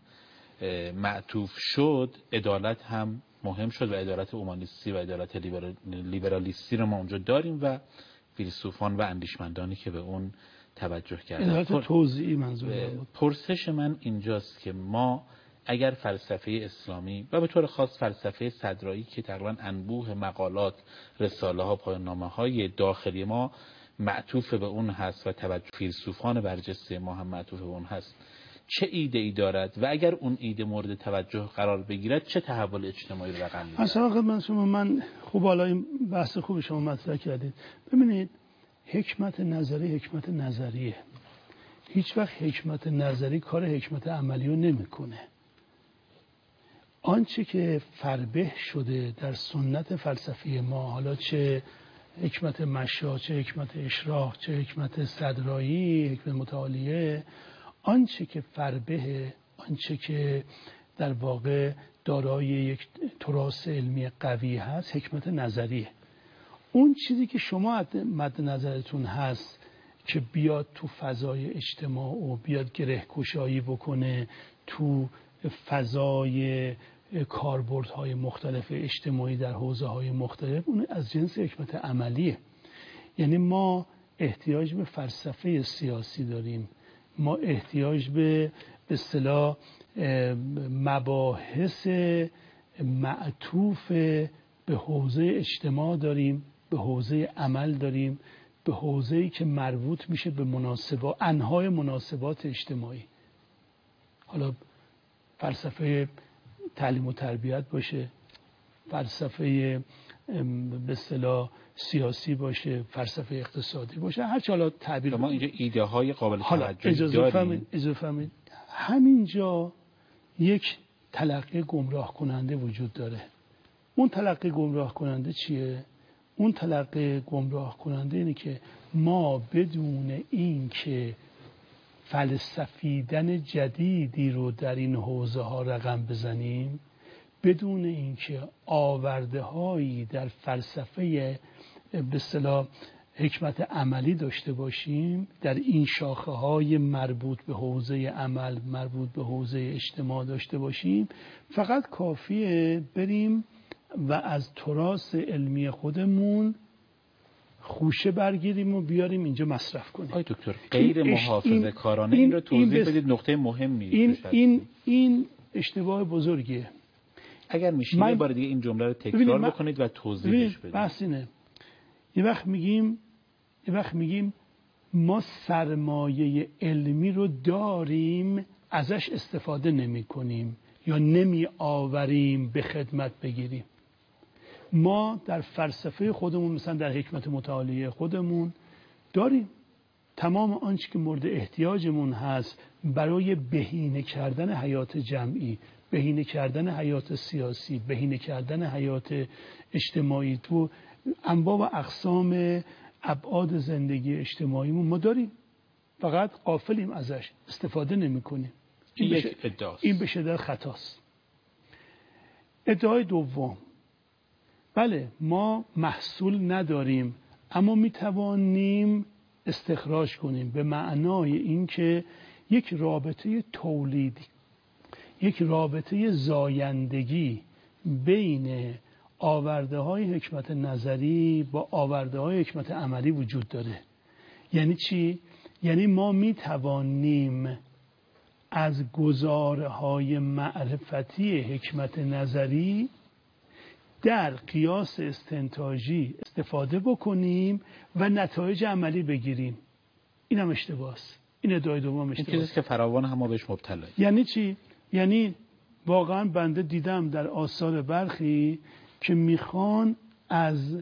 A: معطوف شد، عدالت هم مهم شد و عدالت اومانیستی و عدالت لیبرالیستی رو ما اونجا داریم و فیلسوفان و اندیشمندانی که به اون توجه کردن.
B: توضیحی منظور بود.
A: پرسش من اینجاست که ما اگر فلسفه اسلامی و به طور خاص فلسفه صدرایی که تقریبا انبوه مقالات، رساله ها، پایان نامه های داخلی ما معطوف به اون هست و توجه فیلسوفان برجسته ما هم معطوف به اون هست، چه ایده ای دارد و اگر اون ایده مورد توجه قرار بگیرد چه تحول اجتماعی رو رقم می‌زنه؟
B: اصلا خدمت شما من خوب، حالا این بحث خوب شما مطرح کردید. ببینید حکمت نظریه. هیچ وقت حکمت نظری کار حکمت عملی رو نمی‌کنه. آنچه که فربه شده در سنت فلسفی ما، حالا چه حکمت مشا، چه حکمت اشراق، چه حکمت صدرایی، حکمت متعالیه، آنچه که فربه، آنچه که در واقع دارای یک تراث علمی قوی هست، حکمت نظریه. اون چیزی که شما مد نظرتون هست که بیاد تو فضای اجتماع و بیاد گره‌گشایی بکنه تو فضای کاربردهای مختلف اجتماعی در حوزه‌های مختلف، اون از جنس حکمت عملیه. یعنی ما احتیاج به فلسفه سیاسی داریم، ما احتیاج به اصطلاح مباحث معطوف به حوزه اجتماع داریم، به حوزه عمل داریم، به حوزه‌ای که مربوط میشه به انهای مناسبات اجتماعی. حالا فلسفه تعلیم و تربیت باشه، فلسفه به اصطلاح سیاسی باشه، فلسفه اقتصادی باشه، هر چه حالا تعبیر.
A: ما اینجا ایده های قابل توجهی داریم.
B: اجازه فرمایید همینجا یک تلقی گمراه کننده وجود داره. اون تلقی گمراه کننده چیه؟ اون تلقی گمراه کننده اینه که ما بدون این که فلسفیدن جدیدی رو در این حوزه ها رقم بزنیم، بدون اینکه آورده هایی در فلسفه به اصطلاح حکمت عملی داشته باشیم، در این شاخه های مربوط به حوزه عمل، مربوط به حوزه اجتماع داشته باشیم، فقط کافیه بریم و از تراث علمی خودمون خوشه برگیریم و بیاریم اینجا مصرف کنیم.
A: آقای دکتر غیر محافظه کارانه این رو توضیح بدید، نقطه مهمی
B: این اشتباه بزرگیه.
A: اگر میشه یه بار دیگه این جمله رو تکرار بکنید و توضیحش بدید.
B: بحث اینه، یه وقت میگیم ما سرمایه علمی رو داریم ازش استفاده نمی کنیم یا نمی آوریم به خدمت بگیریم. ما در فلسفه خودمون، مثلا در حکمت متعالیه خودمون داریم تمام آنچه که مورد احتیاجمون هست برای بهینه کردن حیات جمعی، بهینه کردن حیات سیاسی، بهینه کردن حیات اجتماعی، تو انواع و اقسام ابعاد زندگی اجتماعیمون ما داریم، فقط غافلیم ازش، استفاده نمی کنیم. این به شدت خطاست. ادعای دوم، بله ما محصول نداریم اما می توانیم استخراج کنیم، به معنای اینکه یک رابطه تولیدی، یک رابطه زایندگی بین آورده های حکمت نظری با آورده های حکمت عملی وجود داره. یعنی چی؟ یعنی ما می توانیم از گزاره های معرفتی حکمت نظری در قیاس استنتاجی استفاده بکنیم و نتایج عملی بگیریم. این هم اشتباهست. این ادعای دوم اشتباهه.
A: این چیزی که فراوان هم ما بهش مبتلاییم.
B: یعنی چی؟ یعنی واقعا بنده دیدم در آثار برخی که میخوان از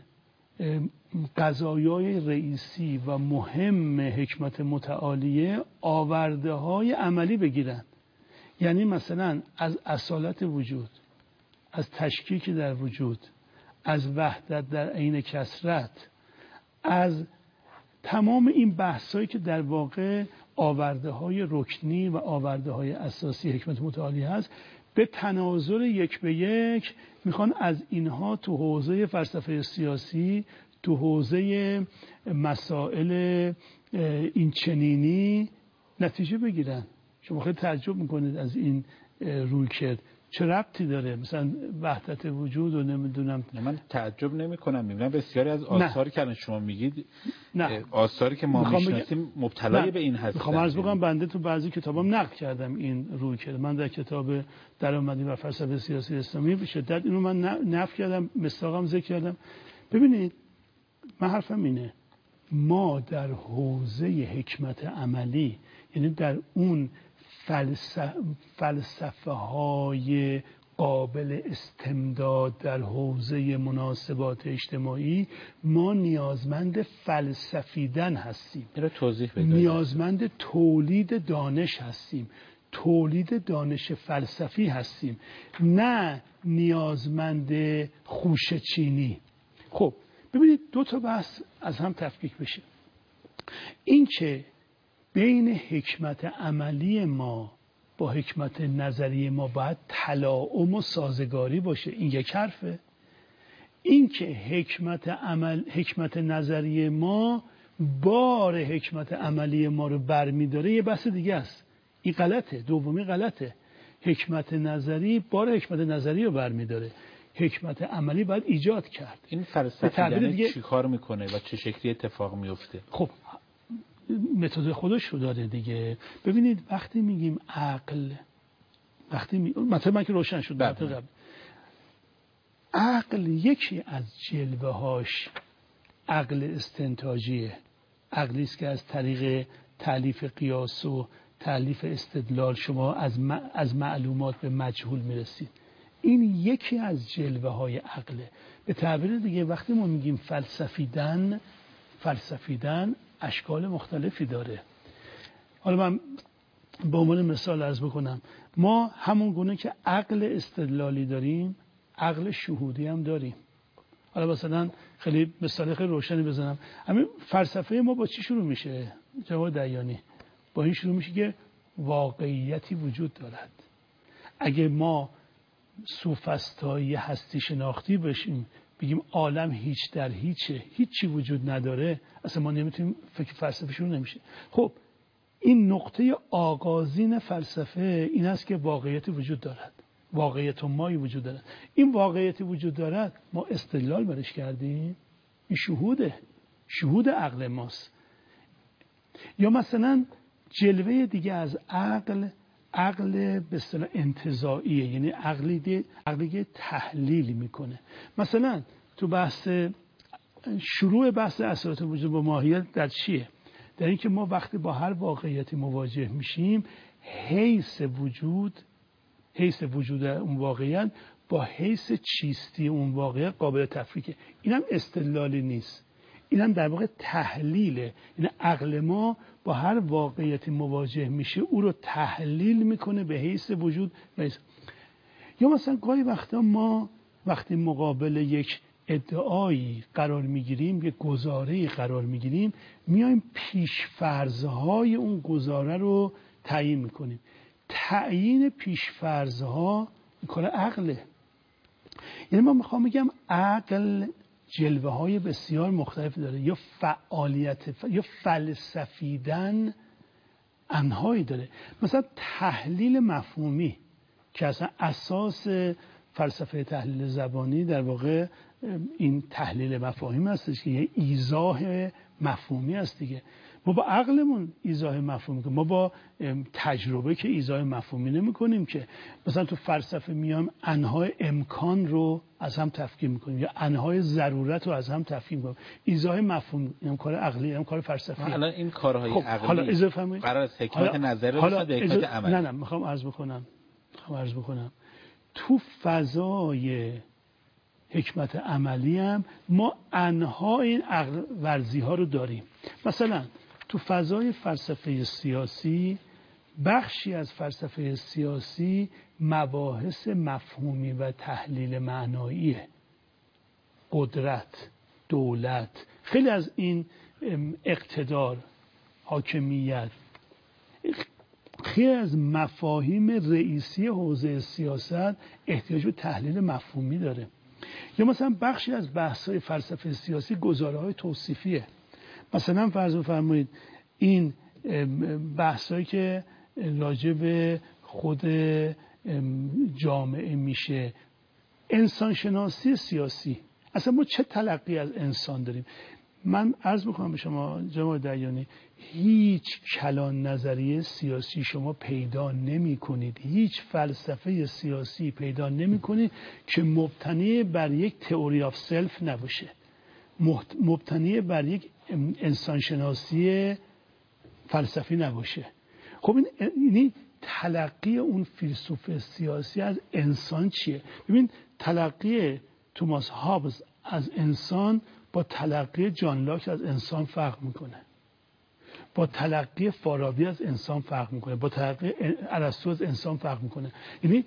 B: قضایای رئیسی و مهم حکمت متعالیه آورده های عملی بگیرن. یعنی مثلا از اصالت وجود، از تشکیک در وجود، از وحدت در عین کثرت، از تمام این بحثایی که در واقع آورده های رکنی و آورده های اساسی حکمت متعالیه هست، به تناظر یک به یک میخوان از اینها تو حوزه فلسفه سیاسی، تو حوزه مسائل این چنینی نتیجه بگیرن. شما خیلی تعجب میکنید از این رویکرد. چه ربطی داره؟ مثلا وحدت وجود و نمیدونم.
A: من تعجب نمی کنم، میبینم بسیاری از آثاری که الان شما میگید آثاری که ما میشناسیم مبتلای به این هستن.
B: میخوام عرض بکنم بنده تو بعضی کتابام نقد کردم این روی کرد. من در کتاب درآمدی و فلسفه سیاسی اسلامی به شدت اینو من نفی کردم، مصداقم ذکر کردم. ببینید من حرفم اینه، ما در حوزه حکمت عملی، یعنی در اون فلسفه های قابل استمداد در حوزه مناسبات اجتماعی، ما نیازمند فلسفیدن هستیم.
A: توضیح بدید.
B: نیازمند تولید دانش هستیم، تولید دانش فلسفی هستیم، نه نیازمند خوشه چینی. خب ببینید دو تا بحث از هم تفکیک بشه. این که بین حکمت عملی ما با حکمت نظری ما باید تلاؤم و سازگاری باشه، این یک حرفه. این که حکمت نظری ما بار حکمت عملی ما رو برمیداره یه بحث دیگه است. این غلطه، دومی غلطه. حکمت نظری بار حکمت نظری رو برمیداره، حکمت عملی باید ایجاد کرد.
A: این فلسفه چی کار میکنه و چه شکلی اتفاق میفته؟
B: خب متد خودش رو داره دیگه. ببینید وقتی میگیم عقل، مثلا من که روشن شد، عقل یکی از جلوه هاش عقل استنتاجیه. عقلی است که از طریق تألیف قیاس و تألیف استدلال شما از معلومات به مجهول میرسید. این یکی از جلوه های عقله. به تعبیر دیگه وقتی ما میگیم فلسفیدن اشکال مختلفی داره. حالا من به عنوان مثال عرض بکنم، ما همون گونه که عقل استدلالی داریم، عقل شهودی هم داریم. حالا مثلا خیلی مثال خیلی روشنی بزنم، همین فلسفه ما با چی شروع میشه؟ جواد دیانی با این شروع میشه که واقعیتی وجود دارد. اگه ما سوفسطایی هستی شناختی بشیم، بگیم عالم هیچ در هیچه، هیچی وجود نداره، اصلا ما نمیتونیم فکر فلسفه شروع نمیشه. خب این نقطه آغازین فلسفه این است که واقعیت وجود دارد، واقعیت و مایی وجود دارد. این واقعیت وجود دارد، ما استدلال برش کردیم، این شهود عقل ماست. یا مثلا جلوه دیگه از عقل به اصطلاح انتزاعیه، یعنی عقلی تحلیل میکنه. مثلا تو شروع بحث اثرات وجود با ماهیت در چیه؟ در اینکه ما وقتی با هر واقعیتی مواجه میشیم، حیث وجود اون واقعیت با حیث چیستی اون واقعیت قابل تفکیکه. اینم استدلالی نیست، اینم در واقع تحلیله. یعنی عقل ما با هر واقعیتی مواجه میشه، او رو تحلیل میکنه به حیث وجود. یا مثلا گاهی وقتا ما وقتی مقابل یک ادعایی قرار میگیریم، یک گزاره‌ای قرار میگیریم، میایم پیش‌فرض‌های اون گزاره رو تعیین میکنیم. تعیین پیش‌فرض‌ها کار عقله. یعنی من میخوام بگم عقل جلوه های بسیار مختلف داره، یا یا فلسفیدن انهایی داره. مثلا تحلیل مفهومی که اصلا اساس فلسفه تحلیل زبانی در واقع این تحلیل مفاهیم هستش که یه ایضاح مفهومی هست دیگه. ما با عقلمون ایضاح مفهومی کنیم، ما با تجربه که ایضاح مفهومی نمی کنیم که. مثلا تو فلسفه میام انهای امکان رو از هم تفکیک میکنیم یا انهای ضرورت رو از هم تفکیک میکنیم. ایضاح مفهوم این کار عقلی، این کار فلسفی.
A: الان این کارهای
B: خب
A: عقلی قرار از حکمت نظری رو به حکمت عملی.
B: نه میخوام عرض بکنم تو فضای حکمت عملی هم ما انهای این عقل ورزی ها رو داریم. مثلا تو فضای فلسفه سیاسی، بخشی از فلسفه سیاسی مباحث مفهومی و تحلیل معناییه. قدرت، دولت، خیلی از این اقتدار، حاکمیت، خیلی از مفاهیم رئیسی حوزه سیاست احتیاج به تحلیل مفهومی داره. یا مثلا بخشی از بحث‌های فلسفه سیاسی گزاره‌های توصیفیه. مثلا فرض بفرمایید این بحثایی که راجع به خود جامعه میشه. انسان شناسی سیاسی، اصلا ما چه تلقی از انسان داریم؟ من عرض میکنم به شما جناب دیانی، هیچ کلان نظریه سیاسی شما پیدا نمی کنید، هیچ فلسفه سیاسی پیدا نمی کنید که مبتنی بر یک تئوری آف سلف نباشه، مبتنی بر یک انسانشناسی فلسفی نباشه. خب این تلقی اون فیلسوف سیاسی از انسان چیه؟ ببین تلقی توماس هابز از انسان با تلقی جان لاک از انسان فرق میکنه، با تلقی فارابی از انسان فرق میکنه، با تلقی ارسطو از انسان فرق میکنه. یعنی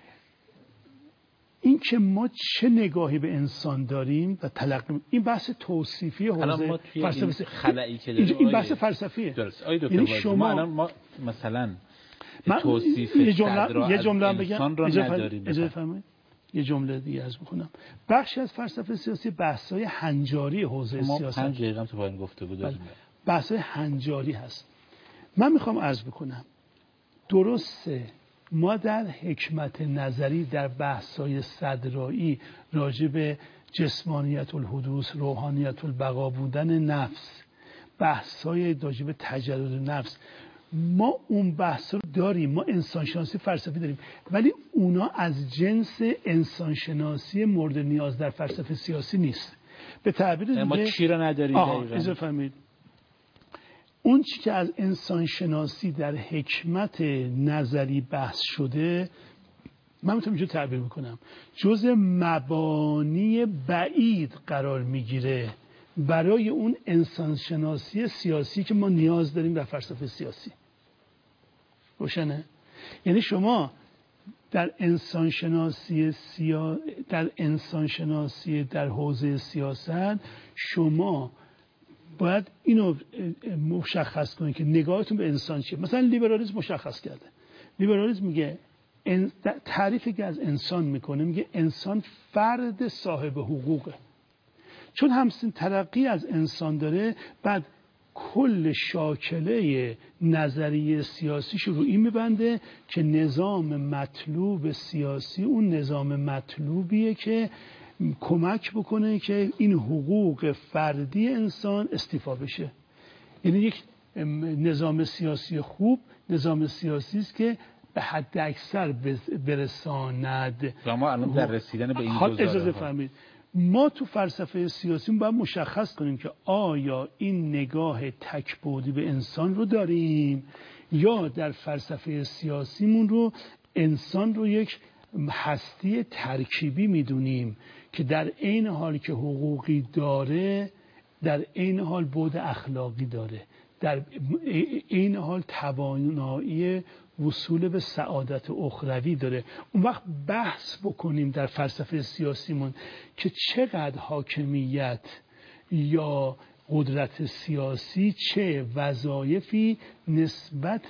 B: این که ما چه نگاهی به انسان داریم و تلقی، این بحث توصیفی حوزه فلسفه
A: خلایی که داریم،
B: این بحث فلسفیه.
A: درست. آقای دکتر
B: یعنی
A: شما الان ما مثلا توصیف
B: یه جمله
A: انسان رو نداریم.
B: اجازه فرمایید یه جمله دیگه عرض بکنم. بخشی از فلسفه سیاسی بحث‌های هنجاری حوزه سیاست،
A: ما 5 دقیقه تو پایین گفتگو داریم،
B: بحث‌های هنجاری هست. من میخوام عرض بکنم درسته ما در حکمت نظری در بحث‌های صدرایی راجع به جسمانیت الحدوث، روحانیت البقا بودن نفس، بحث‌های راجع به تجدد نفس، ما اون بحث رو داریم، ما انسانشناسی فلسفی داریم، ولی اونا از جنس انسانشناسی مورد نیاز در فلسفه سیاسی نیست. به تعبیر دیگه
A: ما چی رو نداریم دقیقاً؟
B: اجازه فرمایید. اون چی که از انسانشناسی در حکمت نظری بحث شده، من میتونم اینجا تعبیر بکنم، جزء مبانی بعید قرار میگیره برای اون انسانشناسی سیاسی که ما نیاز داریم در فلسفه سیاسی. روشنه؟ یعنی شما در انسانشناسی در حوزه سیاست شما باید اینو مشخص کنید که نگاهتون به انسان چیه. مثلا لیبرالیسم مشخص کرده، لیبرالیسم میگه تعریفی که از انسان میکنه، میگه انسان فرد صاحب حقوقه. چون همچین ترقی از انسان داره، بعد کل شاکله نظریه سیاسیش رو این میبنده که نظام مطلوب سیاسی اون نظام مطلوبیه که کمک بکنه که این حقوق فردی انسان استیفا بشه. یعنی یک نظام سیاسی خوب نظام سیاسی است که به حد اکثر برساند.
A: و ما الان در رسیدن به این
B: اجازه فرمایید ما تو فلسفه سیاسی باید مشخص کنیم که آیا این نگاه تک‌بعدی به انسان رو داریم یا در فلسفه سیاسیمون رو انسان رو یک هستی ترکیبی میدونیم که در عین حال که حقوقی داره در عین حال بعد اخلاقی داره، در عین حال توانایی وصول به سعادت اخروی داره. اون وقت بحث بکنیم در فلسفه سیاسیمون که چقدر حاکمیت یا قدرت سیاسی چه وظایفی نسبت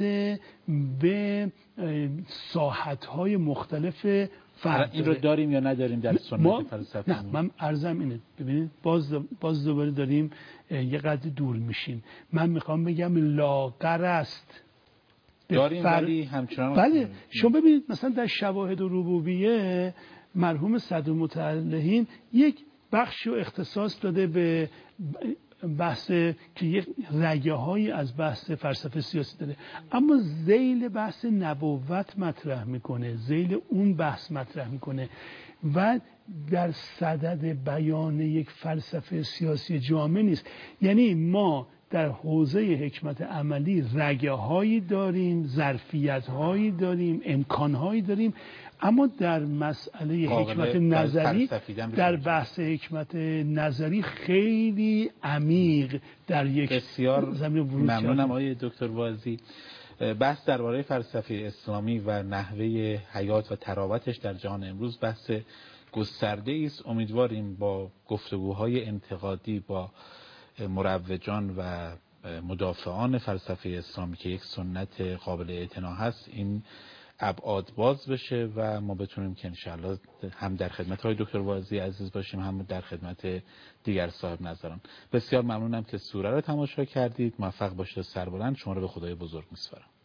B: به ساحت‌های مختلف فرد
A: این رو داریم یا نداریم در سنت فلسفی؟
B: نه، من عرضم اینه. ببینید باز دوباره داریم یه قدر دور میشیم. من میخوام بگم لاغر است
A: داریم ولی همچنان.
B: بله شما ببینید مثلا در شواهد و ربوبیه مرحوم صدرالمتعلهین یک بخشی رو اختصاص داده به بحث که یک رگه هایی از بحث فلسفه سیاسی داره، اما ذیل بحث نبوت مطرح میکنه، ذیل اون بحث مطرح میکنه و در صدد بیان یک فلسفه سیاسی جامع نیست. یعنی ما در حوزه حکمت عملی رگه هایی داریم، ظرفیت هایی داریم، امکان هایی داریم، اما در مسئله حکمت نظری، در بحث حکمت نظری خیلی عمیق در یک
A: بسیار ممنونم آقای دکتر واعظی. بحث درباره فلسفه اسلامی و نحوه حیات و تراوتش در جهان امروز بحث گسترده است. امیدواریم با گفتگوهای انتقادی با مروجان و مدافعان فلسفه اسلامی که یک سنت قابل اعتنا هست این ابعاد باز بشه و ما بتونیم که انشاءالله هم در خدمت های دکتر واعظی عزیز باشیم هم در خدمت دیگر صاحب نظران. بسیار ممنونم که سوره رو تماشا کردید. موفق باشید و سربلند. شما رو به خدای بزرگ میسپارم.